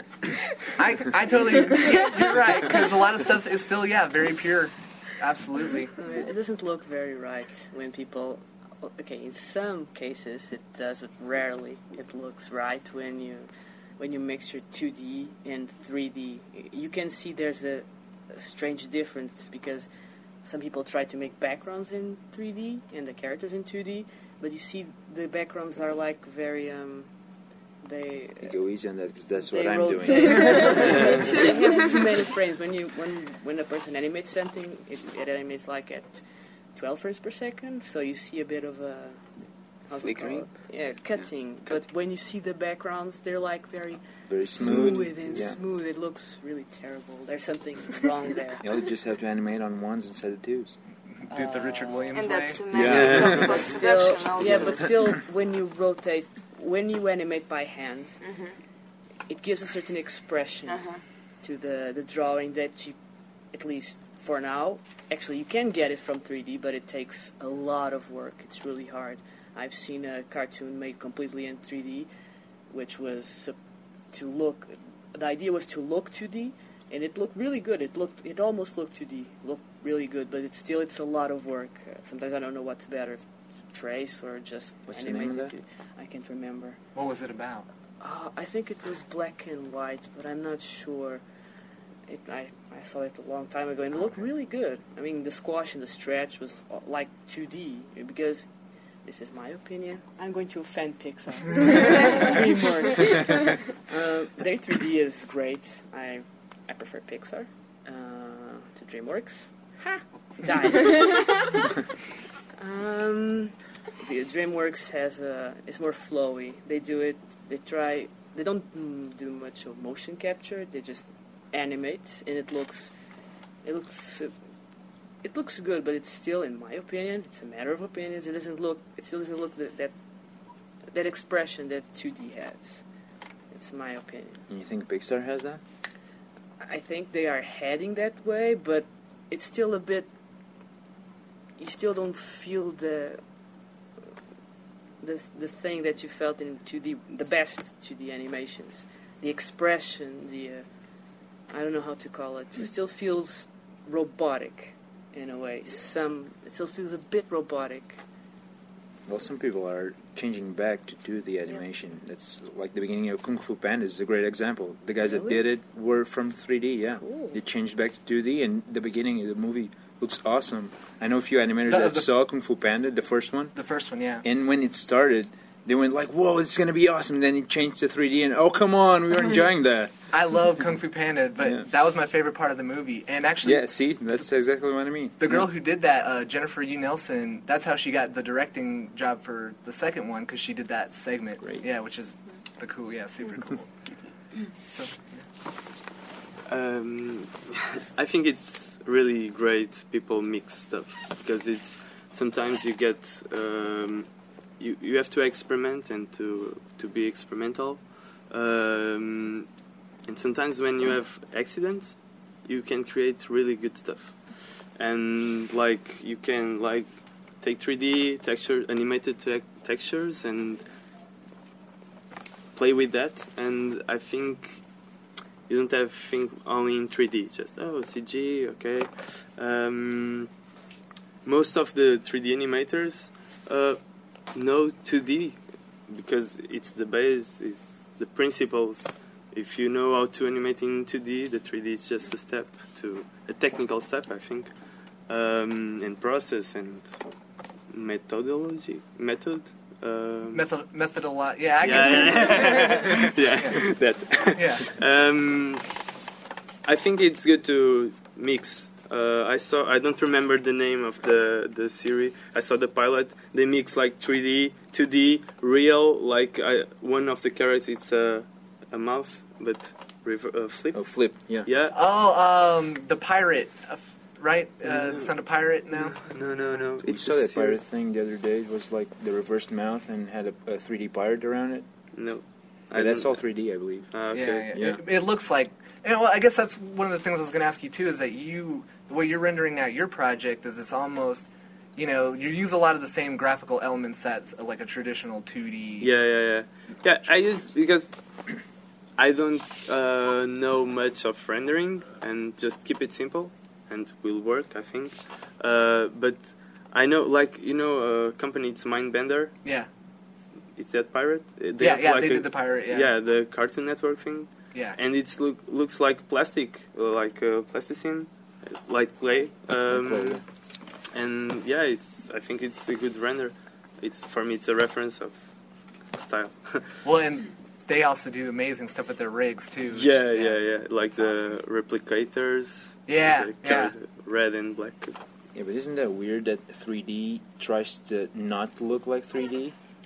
I totally, yeah, you're right, because a lot of stuff is still, yeah, very pure. Absolutely. I mean, it doesn't look very right when people. Okay, in some cases it does, but rarely it looks right when you when you mix your two D and three D. You can see there's a, a strange difference because some people try to make backgrounds in three D and the characters in two D, but you see the backgrounds are like very um they You go easy on that because that's they what I'm rotate. doing. They have too many frames. When you when when a person animates something, it, it animates like at twelve frames per second, so you see a bit of a how's it Flickering? called? Yeah, cutting. But when you see the backgrounds, they're like very Very smooth. smooth and yeah. smooth. It looks really terrible. There's something wrong there. You just have to animate on ones instead of twos. Do it the Richard Williams And way. that's the Yeah. magic of Still, post-production also. yeah, but still, when you rotate, when you animate by hand, Mhm. it gives a certain expression Uh-huh. to the, the drawing that you, at least for now, actually you can get it from three D, but it takes a lot of work. It's really hard. I've seen a cartoon made completely in three D, which was sup- to look, the idea was to look two D, and it looked really good. It looked, it almost looked two D, looked really good, but it's still, it's a lot of work. Uh, sometimes I don't know what's better, trace or just What's the name of animate that? it. I can't remember. What was it about? Uh, I think it was black and white, but I'm not sure. It, I, I saw it a long time ago, and it looked really good. I mean, the squash and the stretch was uh, like two D, because, this is my opinion, I'm going to offend Pixar. DreamWorks. uh, their three D is great. I I prefer Pixar uh, to DreamWorks. Ha! Die. um, the DreamWorks has a, it's more flowy. They do it, they try, they don't mm, do much of motion capture, they just animate, and it looks, it looks, uh, it looks good, but it's still, in my opinion, it's a matter of opinions, it doesn't look, it still doesn't look that, that, that expression that two D has. It's my opinion. And you think Pixar has that? I think they are heading that way, but it's still a bit, you still don't feel the the the thing that you felt in two D, the best two D animations, the expression, the uh, I don't know how to call it. It still feels robotic in a way. Some it still feels a bit robotic. Well, some people are changing back to do the animation. That's like the beginning of Kung Fu Panda is a great example. The guys that Really? did it were from three D, yeah. Cool. They changed back to two D, and the beginning of the movie looks awesome. I know a few animators The- that the- saw Kung Fu Panda, the first one, The first one, yeah. and when it started, they went like, whoa, it's going to be awesome. Then it changed to three D, and oh, come on, we were enjoying that. I love Kung Fu Panda, but Yeah. that was my favorite part of the movie. And actually, Yeah, see, that's exactly what I mean. the girl who did that, uh, Jennifer U. Nelson, that's how she got the directing job for the second one, because she did that segment. Great. Yeah, which is the cool, yeah, super cool. So, Um, I think it's really great people mix stuff because it's sometimes you get um, you you have to experiment and to to be experimental, um, and sometimes when you have accidents, you can create really good stuff, and like you can like take three D texture animated te- textures and play with that, and I think. You don't have to think only in three D, just, oh, C G, okay. Um, most of the three D animators uh, know two D because it's the base, it's the principles. If you know how to animate in two D, the three D is just a step to, a technical step, I think, um, and process and methodology, method. Um, method, methodolo- yeah, I yeah, guess. yeah, yeah, that. Yeah. Um, I think it's good to mix. Uh, I saw. I don't remember the name of the the series. I saw the pilot. They mix like three D, two D, real. Like I, one of the characters, it's a a mouth, but rever- uh, flip. Oh, Flip, yeah. Yeah. Oh, um, the pirate, uh, right? Uh, it's not a pirate now. No, no, no. We It's saw a that series. pirate thing the other day. It was like the reversed mouth and had a, a three D pirate around it. No. Yeah, that's don't- all three D, I believe. Ah, okay. Yeah, yeah. Yeah. It, it looks like. And well, I guess that's one of the things I was going to ask you too. Is that you, the way you're rendering out your project, is it's almost, you know, you use a lot of the same graphical element sets uh, like a traditional two D. Yeah, yeah, yeah. Yeah, I use because I don't uh, know much of rendering and just keep it simple and will work, I think. Uh, but I know, like, you know, a company, it's Mindbender. Yeah. It's that pirate. Uh, They yeah, have yeah. like They a, did the pirate. Yeah. yeah, the Cartoon Network thing. Yeah. And it's look looks like plastic, uh, like uh, plasticine, uh, like clay. Um, Clay, yeah. And yeah, it's. I think it's a good render. It's for me, it's a reference of style. Well, and they also do amazing stuff with their rigs too. which Yeah, is, yeah, yeah. Like the replicators. Yeah, The yeah. cars, red and black. Yeah, but isn't that weird that three D tries to not look like three D?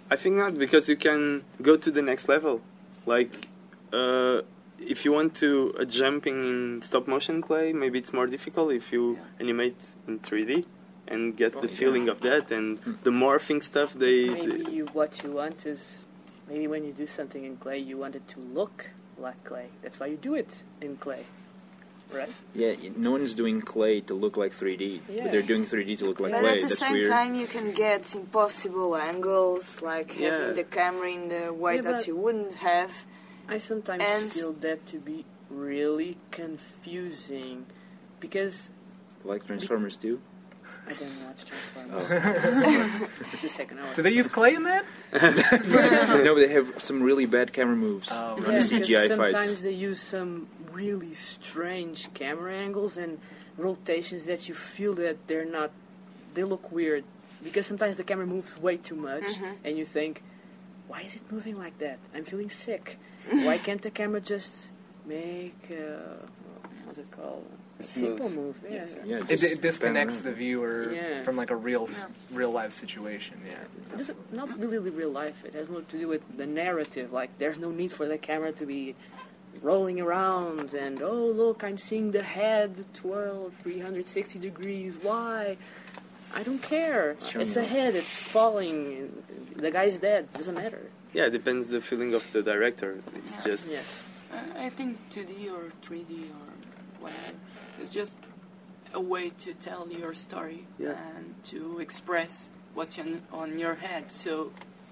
I think not, because you can go to the next level. Like, uh, if you want to uh, jumping in stop motion clay, maybe it's more difficult if you animate in three D and get the feeling of that. And the morphing stuff, they, Maybe they you, what you want is, maybe when you do something in clay, you want it to look like clay. That's why you do it in clay, right? Yeah, no one's doing clay to look like three D, Yeah. but they're doing three D to look like But clay. at the That's same weird. time, you can get impossible angles, like Yeah. having the camera in the way Yeah, that but- you wouldn't have. I sometimes And- feel that to be really confusing, because Like Transformers two. I didn't watch Oh. Transformers. The second hour. Do they use clay in that? No, but they have some really bad camera moves. Oh, Yeah, on the C G I because sometimes fights. they use some really strange camera angles and rotations that you feel that they're not, they look weird. Because sometimes the camera moves way too much, Mhm. and you think, why is it moving like that? I'm feeling sick. Why can't the camera just make, uh, what's it called? A Smooth. simple move, yeah. Yes, sir. Yeah, It, just it disconnects pan the around. viewer Yeah. from like a real, s real life situation. Yeah. It doesn't, not really the real life. It has more to do with the narrative. Like, there's no need for the camera to be rolling around and, oh, look, I'm seeing the head twirl three hundred sixty degrees. Why? I don't care. It's showing It's a off. head. It's falling. The guy's dead. Doesn't matter. yeah, it depends the feeling of the director. It's just Yes. I I think two D or three D or whatever is just a way to tell your story Yeah. and to express what's on, on your head. So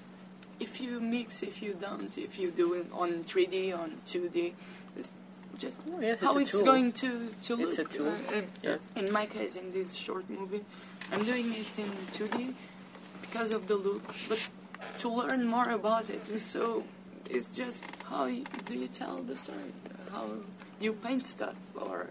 if you mix, if you don't, if you do it on three D, on two D, it's just Oh, yes, it's how a it's tool. going to, to look. It's a tool. Uh, in, Yeah. in my case, in this short movie, I'm doing it in two D because of the look, but to learn more about it. And so it's just how you, do you tell the story, how you paint stuff, or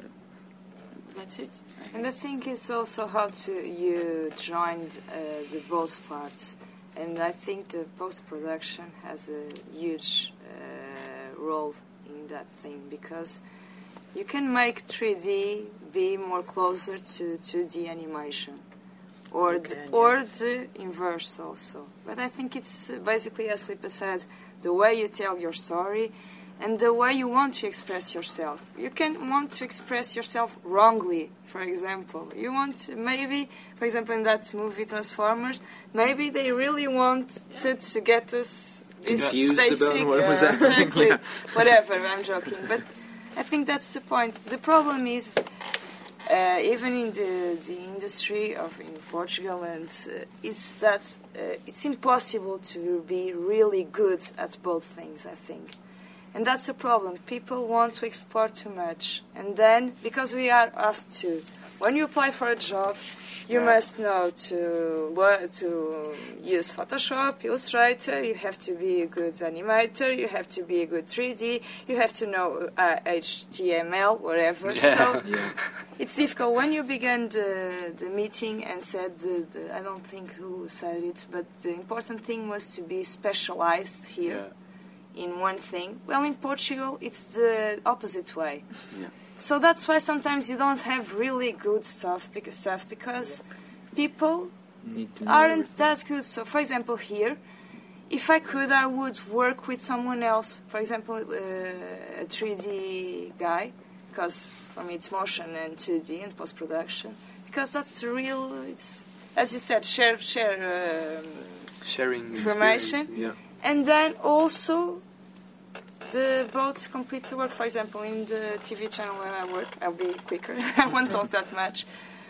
that's it. And the thing is also how to you joined uh, the both parts, and I think the post production has a huge uh, role in that thing, because you can make three D be more closer to two D animation, or You the, can, or yes. the inverse also. But I think it's uh, basically, as Filipe said, the way you tell your story and the way you want to express yourself. You can want to express yourself wrongly, for example. You want to, maybe, for example, in that movie Transformers, maybe they really wanted to get us this Confused Stacy- about what was yeah, happening, exactly. yeah. Whatever, I'm joking. But I think that's the point. The problem is, uh, even in the, the industry of in Portugal, and uh, it's that uh, it's impossible to be really good at both things, I think. And that's a problem. People want to explore too much. And then, because we are asked to, when you apply for a job, you Yeah. must know to wo- to use Photoshop, Illustrator, you have to be a good animator, you have to be a good three D, you have to know uh, H T M L, whatever. So it's difficult. When you began the, the meeting and said, the, the, I don't think who said it, but the important thing was to be specialized here in one thing. Well, in Portugal, it's the opposite way. Yeah. So that's why sometimes you don't have really good stuff because stuff because people Need to know aren't everything. that good. So, for example, here, if I could, I would work with someone else. For example, uh, a three D guy, because for me it's motion and two D and post production. Because that's real. It's, as you said, share share um, sharing information. experience, And then also the both complete the work. For example, in the T V channel where I work, I'll be quicker. I won't talk that much.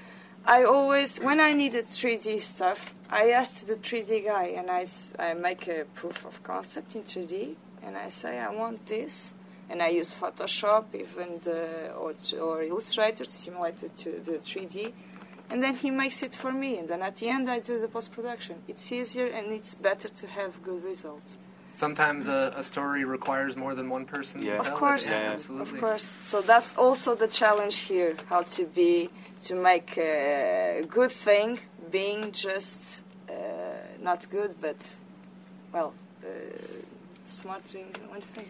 I always, when I needed three D stuff, I asked the three D guy, and I, s- I make a proof of concept in three D, and I say I want this, and I use Photoshop, even the or, or Illustrator to simulate the, to the three D. And then he makes it for me, and then at the end I do the post-production. It's easier and it's better to have good results. Sometimes a, a story requires more than one person. Yeah. to Of tell it. course, Yeah, Yeah. absolutely. of course. So that's also the challenge here: how to be, to make a good thing, being just uh, not good, but well, uh, smart doing one thing.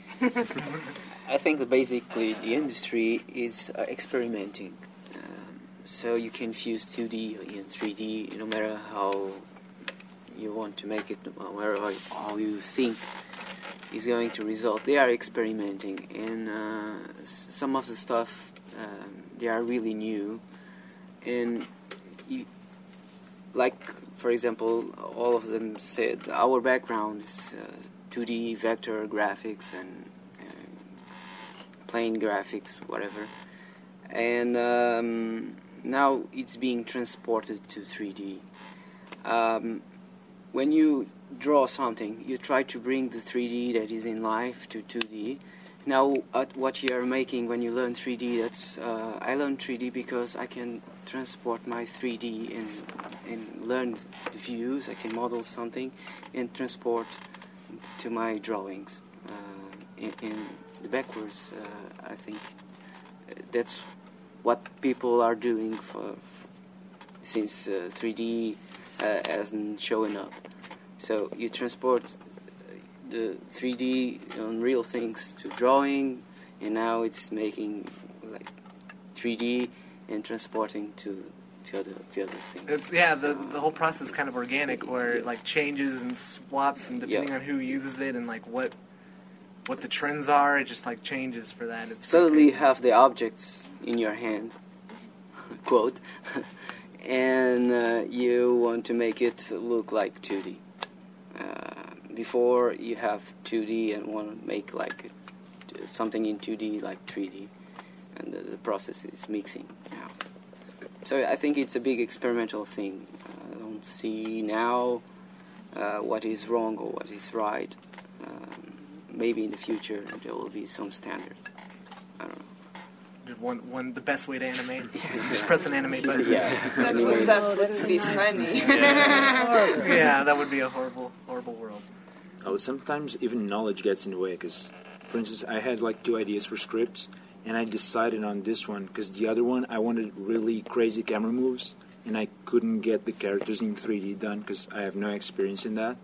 I think that basically the industry is uh, experimenting. Um, so you can fuse two D and three D no matter how you want want to make it wherever how you think is going to result. They are experimenting, and uh, some of the stuff um, they are really new, and you, like for example, all of them said our background is uh, two D vector graphics and uh, plain graphics, whatever, and um, now it's being transported to three D. Um, when you draw something, you try to bring the three D that is in life to two D. Now, at what you are making when you learn three D, that's uh, I learned three D because I can transport my three D and and learn the views. I can model something and transport to my drawings. Uh, in, in the backwards, uh, I think that's what people are doing for since uh, three D uh, hasn't shown up. So you transport the three D on real things to drawing, and now it's making like three D and transporting to to other to other things. It's, yeah, the So, the whole process is kind of organic, where it like changes and swaps, and depending Yeah. on who uses it and like what what the trends are, it just like changes for that. It's suddenly you okay. have the objects in your hand, quote, and uh, you want to make it look like two D. Uh, before you have two D and want to make like something in two D like three D, and the, the process is mixing now. So I think it's a big experimental thing. I don't see now uh, what is wrong or what is right. Um, maybe in the future there will be some standards. I don't know. Just one one the best way to animate. Just press an animate button. Yeah. That Anyway. would, that wouldn't be funny. Yeah, that would be a horrible horrible world. Oh, sometimes even knowledge gets in the way, because, for instance, I had like two ideas for scripts, and I decided on this one, because the other one, I wanted really crazy camera moves, and I couldn't get the characters in three D done, because I have no experience in that.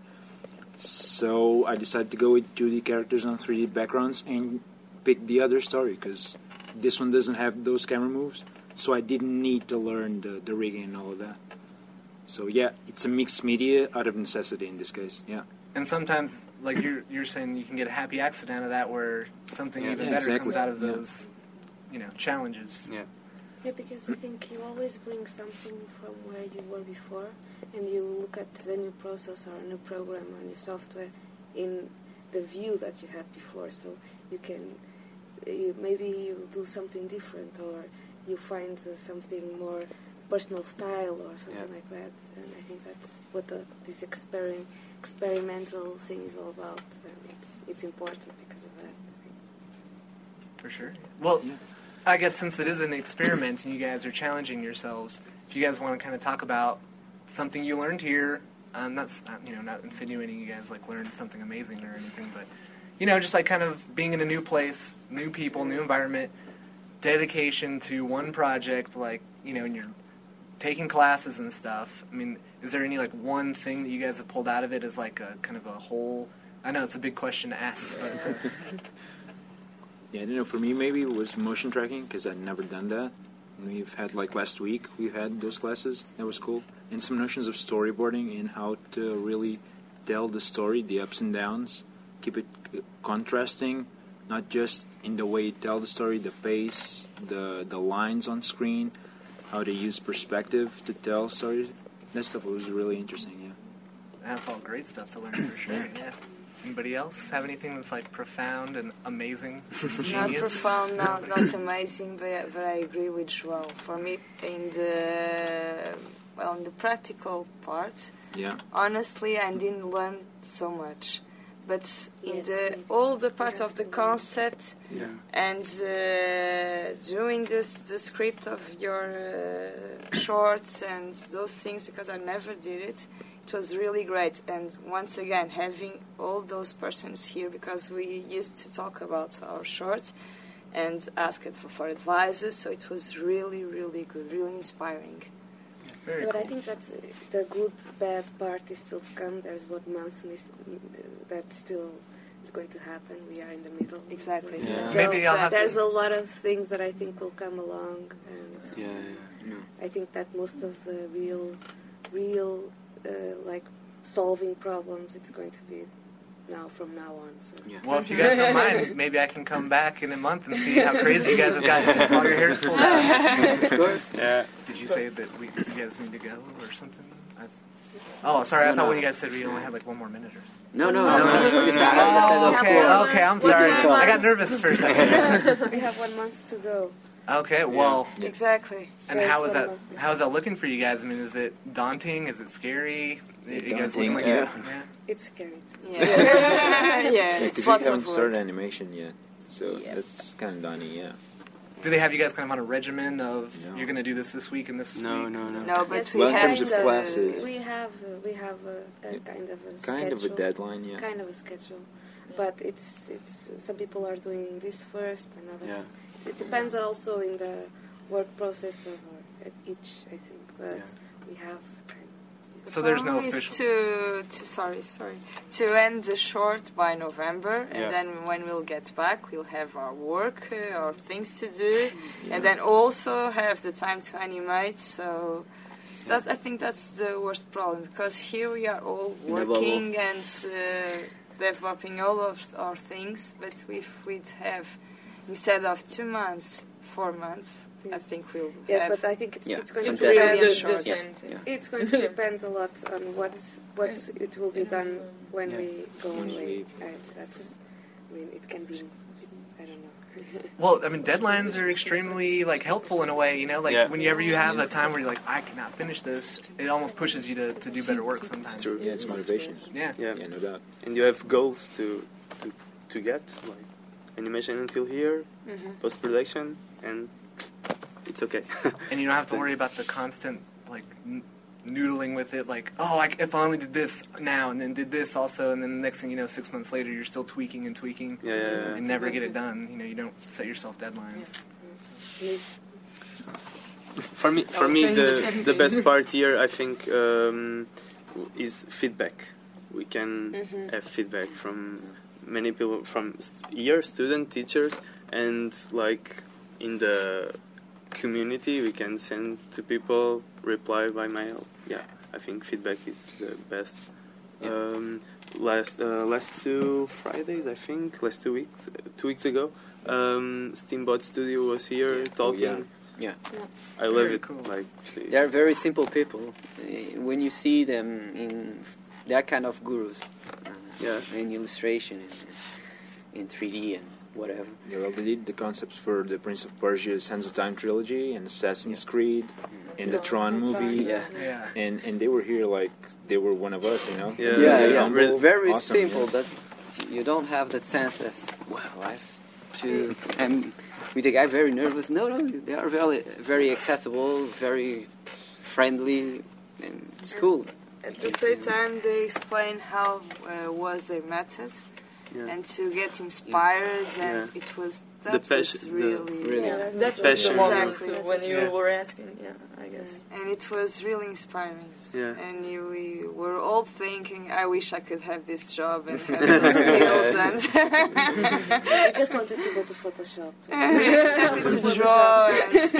So I decided to go with two D characters on three D backgrounds, and pick the other story, because this one doesn't have those camera moves, so I didn't need to learn the, the rigging and all of that. So yeah, it's a mixed media out of necessity in this case, yeah. And sometimes, like you're you're saying, you can get a happy accident of that, where something Yeah, even yeah, better exactly. comes out of Yeah. those, you know, challenges. Yeah. Yeah, because I think you always bring something from where you were before, and you look at the new process or a new program or new software in the view that you had before. So you can, you, maybe you do something different, or you find uh, something more personal style or something Yeah. like that. And I think that's what the, this experiment, experimental thing is all about, and it's it's important because of that. I think. For sure. Well, Yeah. I guess since it is an experiment and you guys are challenging yourselves, if you guys want to kind of talk about something you learned here, um, not s- you know not insinuating you guys like learned something amazing or anything, but you know just like kind of being in a new place, new people, new environment, dedication to one project, like you know, and you're taking classes and stuff. I mean, is there any like one thing that you guys have pulled out of it as like a kind of a whole? I know it's a big question to ask, but Yeah, I don't know, for me maybe it was motion tracking, because I'd never done that. We've had, like last week, we've had those classes. That was cool. And some notions of storyboarding and how to really tell the story, the ups and downs, keep it uh, contrasting, not just in the way you tell the story, the pace, the the lines on screen, how to use perspective to tell stories. That stuff was really interesting, yeah. that's all great stuff to learn for sure. Yeah. Anybody else have anything that's like profound and amazing, and Not genius? profound, not, not amazing, but, but I agree with João. For me, in the well, in the practical part, Yeah. honestly, I didn't learn so much. But in Yes, the we- all the part we of have the to learn. concept Yeah. and uh, doing this the script of your uh, shorts and those things, because I never did it. It was really great, and once again having all those persons here, because we used to talk about our shorts and ask it for, for advices, so it was really, really good, really inspiring. Very But cool. I think that's uh, the good, bad part is still to come. There's what month miss, that still is going to happen. We are in the middle. Exactly. Yeah. So Maybe I'll have there's to- a lot of things that I think will come along, and Yeah, yeah, yeah. I think that most of the real, real, uh, like solving problems. It's going to be now from now on. So. Yeah. Well, if you guys don't mind, maybe I can come back in a month and see how crazy you guys have gotten. All your hair's pulled out. Of course. Yeah. Did you say that we, you guys need to go or something? I, oh, sorry. I No, thought no. when you guys said we only had like one more minute or something. No, no, Oh, no. no. no. Yes, I- I said, of okay, course. okay. I'm We sorry. have I got one- nervous for a second. We have one month to go. Okay, well, Exactly. and Yes, how is one that? month. How is that looking for you guys? I mean, is it daunting? Is it scary? You guys Daunting, looking like yeah. you- yeah. It's scary. too. Yeah. yeah, Yeah, it's because we lots haven't of work. started animation yet, so Yep. that's kind of daunting. Yeah. Do they have you guys kind of on a regimen of No. you're going to do this this week and this No, week? no, no. No, but Yes, we Well, in have terms of to- classes. We have uh, we have a, a Yeah. kind of a Kind schedule. of a deadline, yeah. Kind of a schedule, but it's it's some people are doing this first, another. Yeah. It, it depends also in the work process of uh, at each, I think. But Yeah. we have. Kind The So there's no problem is official- to, to sorry sorry to end the short by November, and Yeah. then when we'll get back, we'll have our work, uh, our things to do, and then also have the time to animate. So that I think that's the worst problem, because here we are all In a bubble. working and uh, developing all of our things, but if we'd have instead of two months, four months, I Yes. think we'll Yes, have. but I think it's, Yeah. it's going to Fantastic. depend. Yeah, the, sure. the Yeah. same thing. Yeah. It's going to depend a lot on what what it will be done when Yeah. we go When we away. leave. And that's, I mean, it can be. I don't know. Well, I mean, deadlines are extremely like helpful in a way. You know, like Yeah. whenever you have a time where you're like, I cannot finish this, it almost pushes you to, to do better work sometimes. It's true. Yeah, it's motivation. Yeah. Yeah. Yeah, no doubt. And you have goals to to, to get, like animation until here, Mhm. post production, and it's okay. And you don't have to worry about the constant like n- noodling with it. Like, oh, I, if I only did this now and then did this also, and then the next thing you know, six months later, you're still tweaking and tweaking Yeah, yeah, yeah. and never get it done. You know, you don't set yourself deadlines. For me, for was me, saying the the same the thing. best part here, I think, um, is feedback. We can Mhm. have feedback from many people, from st- your student, teachers, and like in the community, we can send to people reply by mail. Yeah, I think feedback is the best. Yeah. Um, last uh, last two Fridays, I think, last two weeks, two weeks ago, um, Steambot Studio was here Yeah. talking. Yeah. I love Very it. cool. Like they- They're very simple people. Uh, When you see them in, they're kind of gurus. Uh, Yeah. In illustration, in, in three D and whatever. They already did the concepts for the Prince of Persia's Sands of Time trilogy and Assassin's Creed and the Tron movie. Yeah. Yeah. And and they were here like they were one of us, you know. Yeah, Yeah, yeah, yeah. humble, Very awesome, simple. yeah. That you don't have that sense that well, I have to. And with the guy very nervous. No, no, they are very, very accessible, very friendly, and it's cool. At the same time, they explain how uh, was their method, Yeah. and to get inspired, and Yeah. it was The that was passion- the- really, Really. Yeah, that's That was Passion. the moment Exactly. too, when you Yeah. were asking, yeah, I guess. and it was really inspiring. Yeah. And you, we were all thinking, I wish I could have this job and have those skills and I just wanted to go to Photoshop. to draw.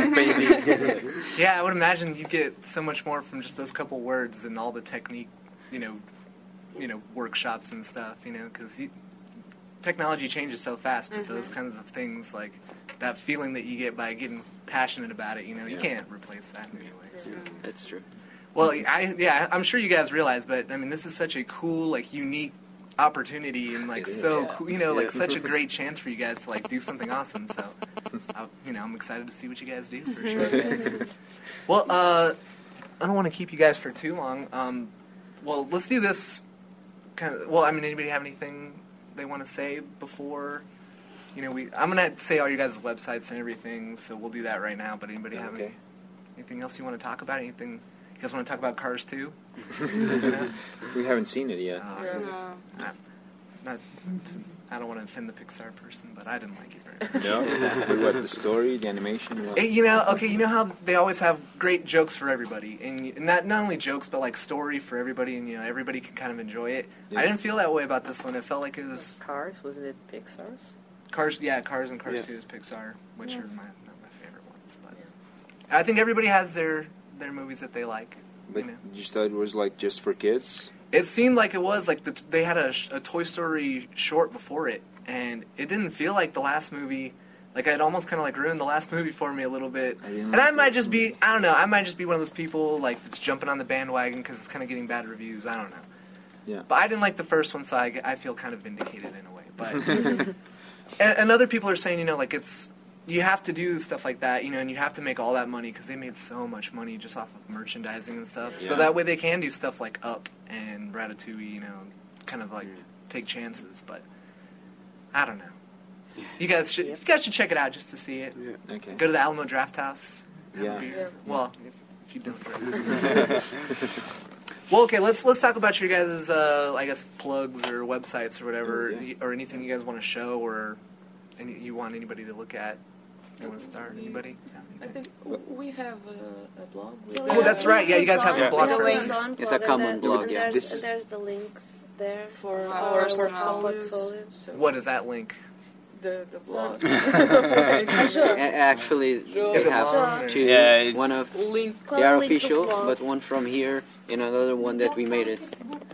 And Yeah, I would imagine you get so much more from just those couple words and all the technique, you know, you know, workshops and stuff, you know, because technology changes so fast. But those kinds of things, like that feeling that you get by getting passionate about it, you know, you Yeah. can't replace that in any way. So. That's true. Well, I yeah, I'm sure you guys realize, but I mean, this is such a cool, like, unique opportunity and like It is, so yeah. cool, you know, like Yeah. such a great chance for you guys to like do something awesome. So, I, you know, I'm excited to see what you guys do for sure. Well, uh, I don't want to keep you guys for too long. Um, well, let's do this. Kind of. Well, I mean, anybody have anything they want to say before? You know, we. I'm gonna say all you guys' websites and everything, so we'll do that right now. But anybody have Okay. any, anything else you want to talk about? Anything you guys want to talk about? Cars two? We haven't seen it yet. Uh, Yeah. no. not, I don't want to offend the Pixar person, but I didn't like it very much. No? But what, the story, the animation? What? Eh, You know, okay, you know how they always have great jokes for everybody, and y- not not only jokes, but like story for everybody, and you know everybody can kind of enjoy it. Yeah. I didn't feel that way about this one. It felt like it was Cars, wasn't it Pixar's? Cars, yeah, Cars and Cars Yeah. two is Pixar, which are my not my favorite ones, but I think everybody has their their movies that they like. But you know. you thought it was like just for kids? it seemed like it was like the, they had a, a Toy Story short before it, and it didn't feel like the last movie. Like it almost kind of like ruined the last movie for me a little bit. I didn't and like I might it. just be, I don't know, I might just be one of those people like that's jumping on the bandwagon because it's kind of getting bad reviews. I don't know. Yeah. But I didn't like the first one, so I, get- I feel kind of vindicated in a way. But and, and other people are saying, you know, like it's you have to do stuff like that, you know, and you have to make all that money because they made so much money just off of merchandising and stuff. Yeah. So that way they can do stuff like Up and Ratatouille, you know, kind of like take chances. But I don't know. You guys should you guys should check it out just to see it. Yeah. Okay. Go to the Alamo Draft House. have a Yeah. beer. Yeah. Well, if, if you don't drink. Well, okay. Let's let's talk about your guys' uh, I guess plugs or websites or whatever, Yeah. or anything you guys want to show or any you want anybody to look at. You want to start? Anybody? I think w- we have a, a blog. With Oh, that's right. Yeah, you guys have a Yeah. blog We for have links. a Zon It's a blog, common and blog, And yeah. there's, This is- there's the links there for for our our portfolios. portfolio. So What is that link? the the blog. A- Actually, Is we it have long, or- two. Yeah, it's- One of Link. Call they are link to official, blog. but one from here and another one that we made it.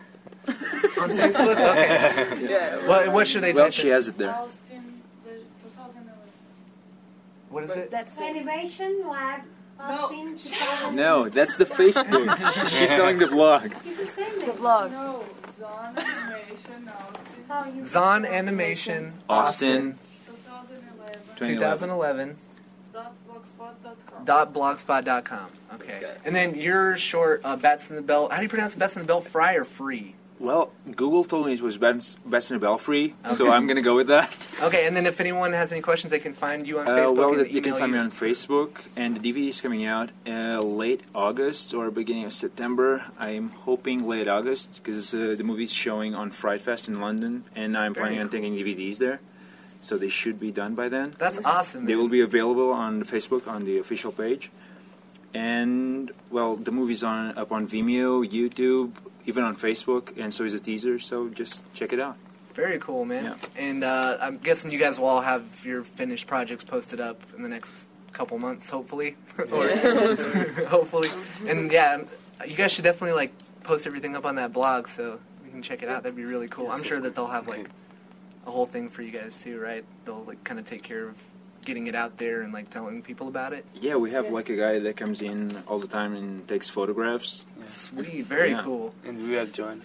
On Facebook? Okay. Yeah. What, what should they Well, type she in? has it there. Austin, the two thousand eleven. What is it? That's the Animation Lab Austin two thousand. No, that's the Facebook. She's telling the blog. It's the same name. the blog. No, Zon Animation Austin, Oh, you Zon Animation Austin, twenty eleven. two thousand eleven Dot blogspot dot com. dot blogspot dot com. Okay. And then your short, uh, Bats in the Bell. How do you pronounce it? Bats in the Bell? Fry or free? Well, Google told me it was Best, best in the Belfry, so I'm going to go with that. Okay, and then if anyone has any questions, they can find you on Uh, Facebook. well, and you can email find me you. on Facebook, and the D V D is coming out uh, late August or beginning of September. I'm hoping late August, because uh, the movie's showing on Fright Fest in London, and I'm Very planning on cool. taking D V Ds there, so they should be done by then. That's awesome. They man. will be available on the Facebook, on the official page. And, well, the movie's on up on Vimeo, YouTube, even on Facebook, and so is a teaser, so just check it out. Very cool, man. Yeah. And uh, I'm guessing you guys will all have your finished projects posted up in the next couple months, hopefully. Or hopefully. And yeah, you guys should definitely like post everything up on that blog so we can check it out. That'd be really cool. I'm sure that they'll have like a whole thing for you guys too, right? They'll like kind of take care of getting it out there and like telling people about it. Yeah, we have Yes. like a guy that comes in all the time and takes photographs. Sweet, very Yeah. cool. And we have Joanna.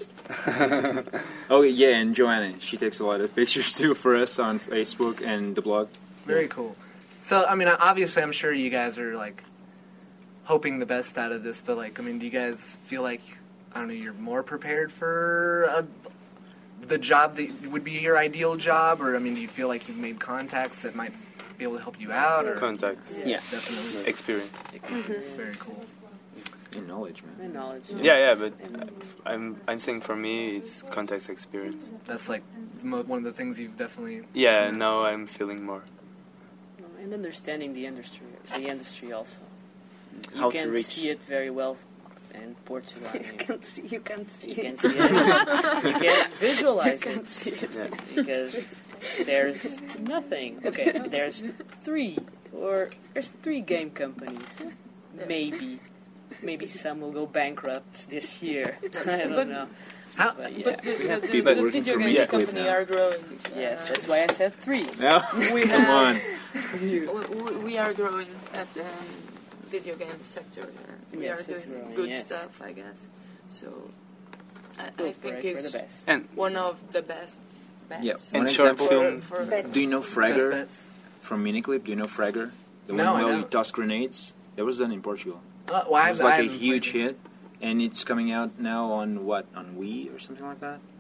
Oh yeah, and Joanna, she takes a lot of pictures too for us on Facebook and the blog. Very cool. So, I mean, obviously, I'm sure you guys are like hoping the best out of this, but like, I mean, do you guys feel like I don't know, you're more prepared for a, the job that would be your ideal job, or I mean, do you feel like you've made contacts that might be able to help you out, or Contacts. Yeah. definitely Experience. very cool. And knowledge, man. And knowledge. Yeah, yeah, but I'm I'm saying for me it's context experience. That's like mo- one of the things you've definitely. Yeah, now I'm feeling more. And understanding the industry, the industry also. You How to can reach. see it very well in Portugal. I You mean, can see. You can see. you can it. see it. You can visualize You can it see it. Yeah. because there's nothing. Okay, there's three or there's three game companies. Maybe, maybe some will go bankrupt this year. I don't But- know. How, But yeah. But the, the, the, people the working video for games Media company now. are growing. Yes, Uh, that's why I said three. No, We come have- on. we, we are growing at the video game sector. And we Yes, are it's doing growing, good yes. stuff, I guess. So I, I Go for think it for it's the best. And one of the best bets. Yeah, And one short example. film. For, Bet. Do you know best Fragger bets? from Miniclip? Do you know Fragger? The No, I one where you don't. toss grenades? That was done in Portugal. Uh, well, It I've, was like I a haven't huge played it. hit, and it's coming out now on what? On Wii or something like that?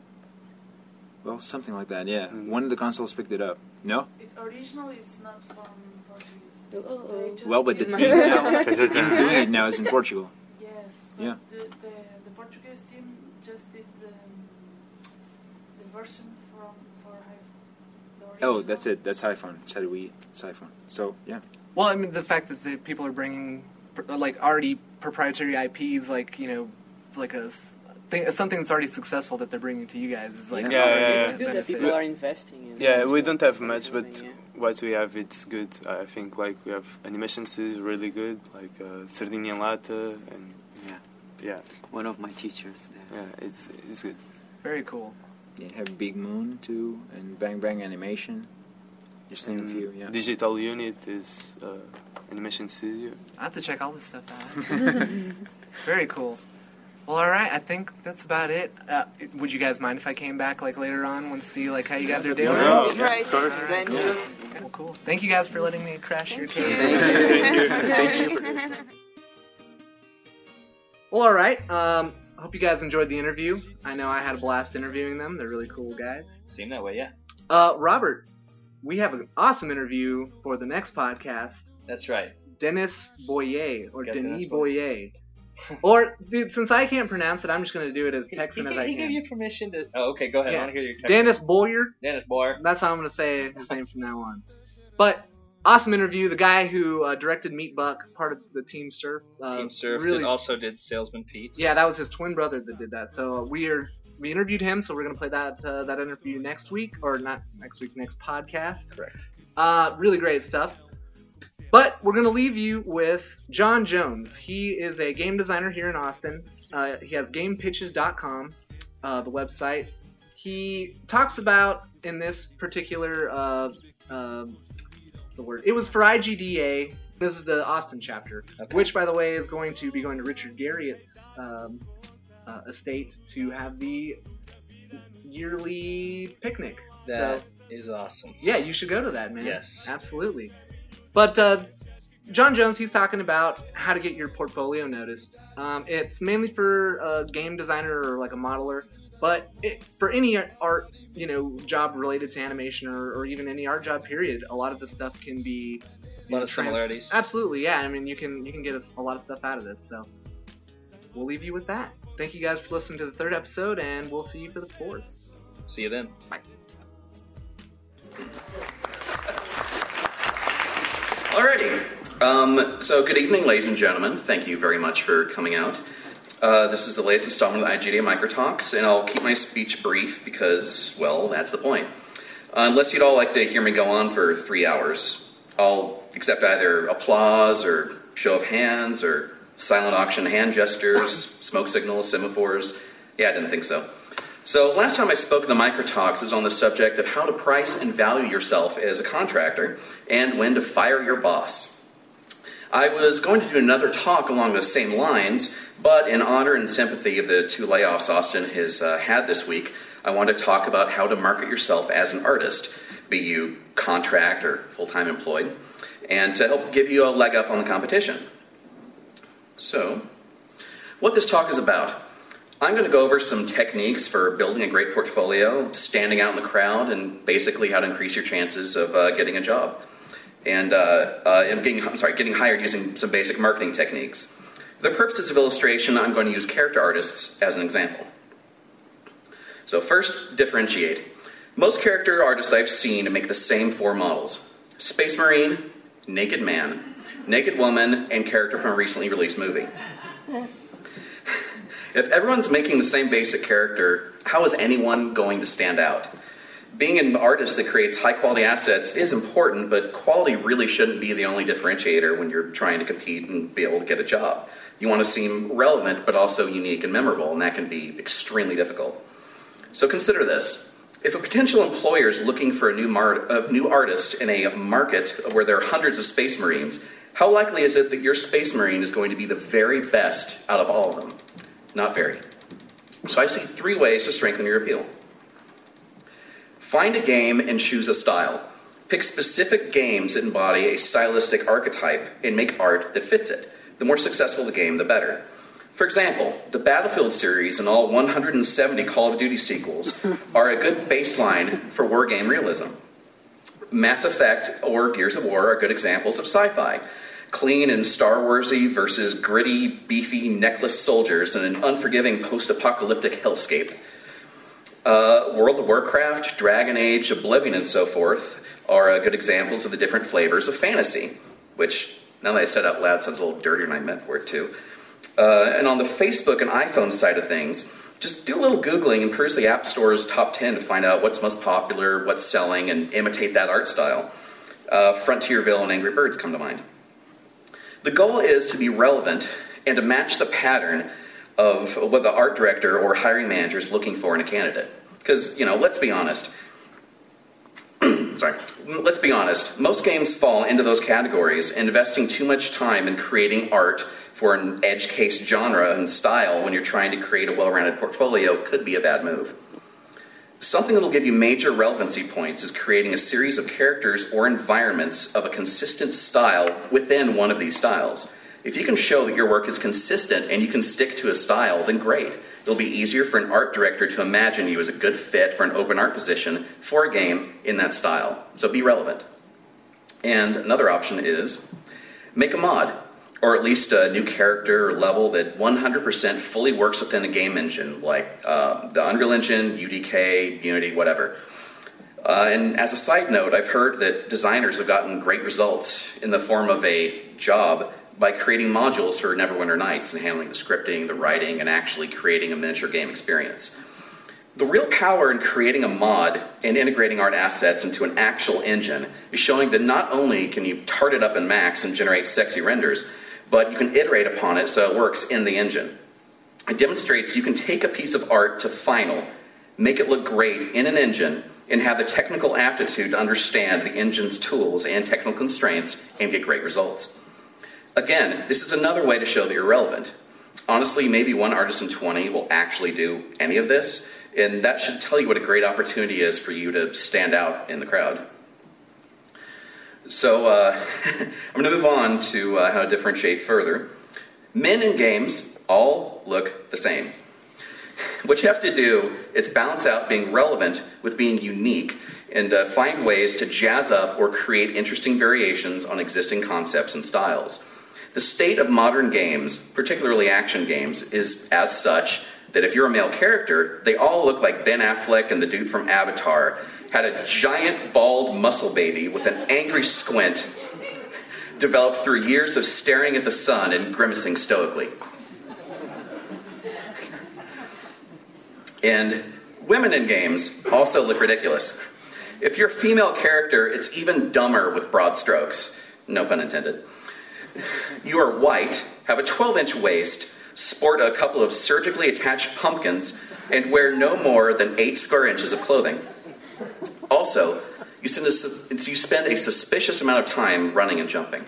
Well, something like that, yeah. Mm. One of the consoles picked it up. No? It, originally, it's not from Portuguese. Oh, They just Well, but the did- team now, the team doing it now is in Portugal. Yes, but Yeah. the, the, the Portuguese team just did the, the version from for hi- the Oh, original. that's it. That's iPhone. It's had a Wii. It's iPhone. So, yeah. Well, I mean, the fact that the people are bringing pr- like already proprietary I Ps, like you know, like a s- thing, something that's already successful that they're bringing to you guys is like Yeah, already yeah, a yeah. It's good that benefit. people are investing in. Yeah, we it. don't have much, but Yeah. what we have, it's good. I think like we have animation studios really good, like uh, Sardinha em Lata, and Yeah. yeah. One of my teachers there. Yeah, it's it's good. Very cool. You have Big Moon too, and Bang Bang Animation. Just name a few, yeah. Digital Unit is uh, animation studio. I have to check all this stuff out. Very cool. Well, all right. I think that's about it. Uh, would you guys mind if I came back like later on and see like how you guys are doing? No, Right. of course. Then Cool. you just Well, cool. Thank you guys for letting me crash your case. Thank you. Thank you for this. Well, all right. Um, I hope you guys enjoyed the interview. I know I had a blast interviewing them. They're really cool guys. Seemed that way, yeah. Uh, Robert, we have an awesome interview for the next podcast. That's right. Dennis Boyer, or Got Denis Dennis Boyer. Or, dude, since I can't pronounce it, I'm just going to do it as He, Texan he, as I he can. gave you permission to... Oh, okay, go ahead. Yeah. I want to hear your text. Dennis Boyer. Dennis Boyer. That's how I'm going to say his name from now on. But, awesome interview. The guy who uh, directed Meat Buck, part of the Team Surf. Uh, Team Surf really, that also did Salesman Pete. Yeah, that was his twin brother that did that. So uh, we are we interviewed him, so we're going to play that uh, that interview next week. Or not next week, next podcast. Correct. Uh, really great stuff. But we're going to leave you with John Jones. He is a game designer here in Austin. Uh, he has game pitches dot com, uh, the website. He talks about, in this particular, uh, uh, the word, it was for I G D A. This is the Austin chapter, Okay. which, by the way, is going to be going to Richard Garriott's um, uh, estate to have the yearly picnic. That So, is awesome. yeah, you should go to that, man. Yes. Absolutely. But uh, John Jones, he's talking about how to get your portfolio noticed. Um, it's mainly for a game designer or like a modeler, but it, for any art, you know, job related to animation or, or even any art job period, a lot of the stuff can be A lot know, of trans- similarities. Absolutely, yeah. I mean, you can you can get a, a lot of stuff out of this. So we'll leave you with that. Thank you guys for listening to the third episode, and we'll see you for the fourth. See you then. Bye. Alrighty. Um, so, good evening, ladies and gentlemen. Thank you very much for coming out. Uh, this is the latest installment of the I G D A Micro Talks, and I'll keep my speech brief because, well, that's the point. Uh, unless you'd all like to hear me go on for three hours, I'll accept either applause or show of hands or silent auction hand gestures, smoke signals, semaphores. Yeah, I didn't think so. So last time I spoke in the Micro Talks was on the subject of how to price and value yourself as a contractor and when to fire your boss. I was going to do another talk along those same lines, but in honor and sympathy of the two layoffs Austin has uh, had this week, I want to talk about how to market yourself as an artist, be you contract or full-time employed, and to help give you a leg up on the competition. So, what this talk is about. I'm going to go over some techniques for building a great portfolio, standing out in the crowd, and basically how to increase your chances of uh, getting a job. And, uh, uh, and getting, I'm sorry, getting hired using some basic marketing techniques. For the purposes of illustration, I'm going to use character artists as an example. So first, differentiate. Most character artists I've seen make the same four models. Space Marine, Naked Man, Naked Woman, and character from a recently released movie. If everyone's making the same basic character, how is anyone going to stand out? Being an artist that creates high-quality assets is important, but quality really shouldn't be the only differentiator when you're trying to compete and be able to get a job. You want to seem relevant, but also unique and memorable, and that can be extremely difficult. So consider this. If a potential employer is looking for a new, mar- a new artist in a market where there are hundreds of Space Marines, how likely is it that your Space Marine is going to be the very best out of all of them? Not very. So I see three ways to strengthen your appeal. Find a game and choose a style. Pick specific games that embody a stylistic archetype and make art that fits it. The more successful the game, the better. For example, the Battlefield series and all one hundred seventy Call of Duty sequels are a good baseline for wargame realism. Mass Effect or Gears of War are good examples of sci-fi. Clean and Star Warsy versus gritty, beefy, necklace soldiers in an unforgiving post-apocalyptic hellscape. Uh, World of Warcraft, Dragon Age, Oblivion, and so forth are uh, good examples of the different flavors of fantasy, which, now that I said out loud, sounds a little dirtier than I meant for it too. Uh, and on the Facebook and iPhone side of things, just do a little Googling and peruse the App Store's top ten to find out what's most popular, what's selling, and imitate that art style. Uh, Frontierville and Angry Birds come to mind. The goal is to be relevant and to match the pattern of what the art director or hiring manager is looking for in a candidate. Because, you know, let's be honest. Sorry. Let's be honest. Most games fall into those categories, and investing too much time in creating art for an edge case genre and style when you're trying to create a well-rounded portfolio could be a bad move. Something that will give you major relevancy points is creating a series of characters or environments of a consistent style within one of these styles. If you can show that your work is consistent and you can stick to a style, then great. It'll be easier for an art director to imagine you as a good fit for an open art position for a game in that style. So be relevant. And another option is make a mod, or at least a new character or level that one hundred percent fully works within a game engine, like uh, the Unreal Engine, U D K, Unity, whatever. Uh, and as a side note, I've heard that designers have gotten great results in the form of a job by creating modules for Neverwinter Nights and handling the scripting, the writing, and actually creating a miniature game experience. The real power in creating a mod and integrating art assets into an actual engine is showing that not only can you tart it up in Max and generate sexy renders, but you can iterate upon it so it works in the engine. It demonstrates you can take a piece of art to final, make it look great in an engine, and have the technical aptitude to understand the engine's tools and technical constraints and get great results. Again, this is another way to show that you're relevant. Honestly, maybe one artist in twenty will actually do any of this, and that should tell you what a great opportunity is for you to stand out in the crowd. So uh, I'm going to move on to uh, how to differentiate further. Men in games all look the same. What you have to do is balance out being relevant with being unique and uh, find ways to jazz up or create interesting variations on existing concepts and styles. The state of modern games, particularly action games, is as such that if you're a male character, they all look like Ben Affleck and the dude from Avatar had a giant bald muscle baby with an angry squint developed through years of staring at the sun and grimacing stoically. And women in games also look ridiculous. If you're a female character, it's even dumber with broad strokes. No pun intended. You are white, have a twelve inch waist, sport a couple of surgically attached pumpkins, and wear no more than eight square inches of clothing. Also, you spend a, you spend a suspicious amount of time running and jumping.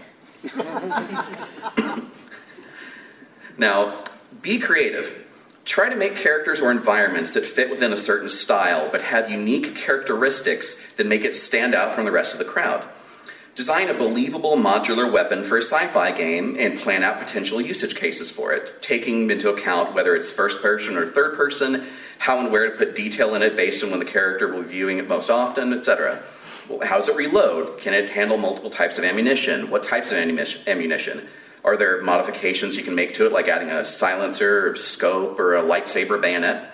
Now, be creative. Try to make characters or environments that fit within a certain style, but have unique characteristics that make it stand out from the rest of the crowd. Design a believable modular weapon for a sci-fi game and plan out potential usage cases for it, taking into account whether it's first person or third person, how and where to put detail in it based on when the character will be viewing it most often, et cetera. Well, how does it reload? Can it handle multiple types of ammunition? What types of ammunition? Are there modifications you can make to it, like adding a silencer, or scope, or a lightsaber bayonet?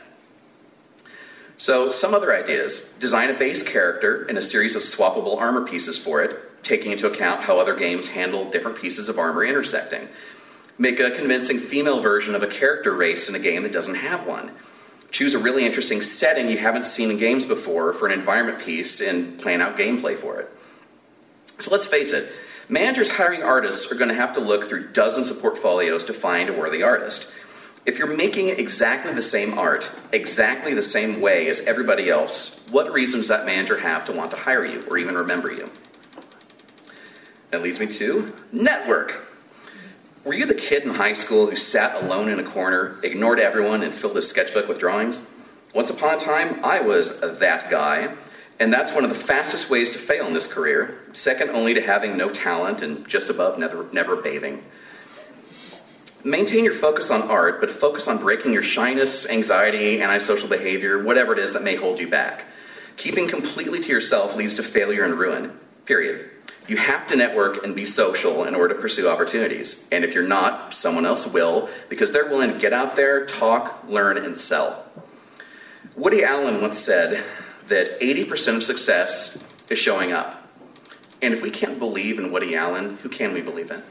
So, some other ideas. Design a base character and a series of swappable armor pieces for it, taking into account how other games handle different pieces of armor intersecting. Make a convincing female version of a character race in a game that doesn't have one. Choose a really interesting setting you haven't seen in games before for an environment piece and plan out gameplay for it. So let's face it, managers hiring artists are going to have to look through dozens of portfolios to find a worthy artist. If you're making exactly the same art, exactly the same way as everybody else, what reason does that manager have to want to hire you or even remember you? That leads me to network. Were you the kid in high school who sat alone in a corner, ignored everyone, and filled his sketchbook with drawings? Once upon a time, I was that guy, and that's one of the fastest ways to fail in this career, second only to having no talent and just above never, never bathing. Maintain your focus on art, but focus on breaking your shyness, anxiety, antisocial behavior, whatever it is that may hold you back. Keeping completely to yourself leads to failure and ruin, period. You have to network and be social in order to pursue opportunities. And if you're not, someone else will, because they're willing to get out there, talk, learn, and sell. Woody Allen once said that eighty percent of success is showing up. And if we can't believe in Woody Allen, who can we believe in?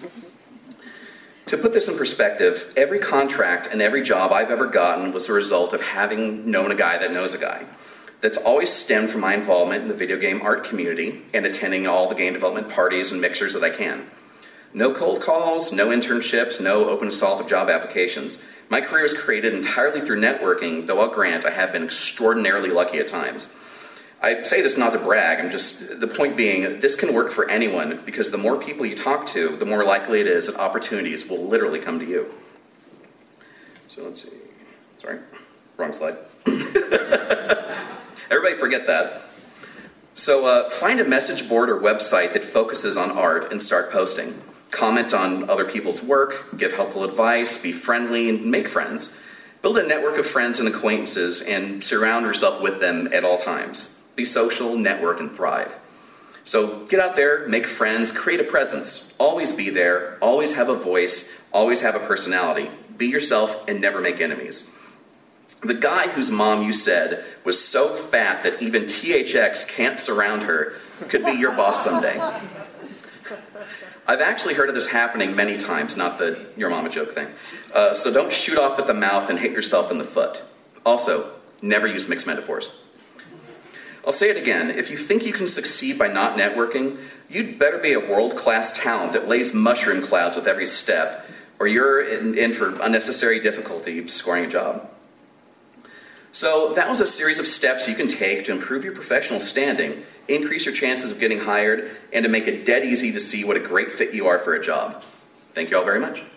To put this in perspective, every contract and every job I've ever gotten was the result of having known a guy that knows a guy. That's always stemmed from my involvement in the video game art community and attending all the game development parties and mixers that I can. No cold calls, no internships, no open to solve job applications. My career was created entirely through networking, though I'll grant I have been extraordinarily lucky at times. I say this not to brag, I'm just, the point being, this can work for anyone, because the more people you talk to, the more likely it is that opportunities will literally come to you. So let's see, sorry, wrong slide. Everybody forget that. So uh, find a message board or website that focuses on art and start posting. Comment on other people's work, give helpful advice, be friendly, and make friends. Build a network of friends and acquaintances and surround yourself with them at all times. Be social, network, and thrive. So get out there, make friends, create a presence. Always be there, always have a voice, always have a personality. Be yourself and never make enemies. The guy whose mom you said was so fat that even T H X can't surround her could be your boss someday. I've actually heard of this happening many times, not the your mama joke thing. Uh, so don't shoot off at the mouth and hit yourself in the foot. Also, never use mixed metaphors. I'll say it again, if you think you can succeed by not networking, you'd better be a world-class talent that lays mushroom clouds with every step, or you're in, in for unnecessary difficulty scoring a job. So that was a series of steps you can take to improve your professional standing, increase your chances of getting hired, and to make it dead easy to see what a great fit you are for a job. Thank you all very much.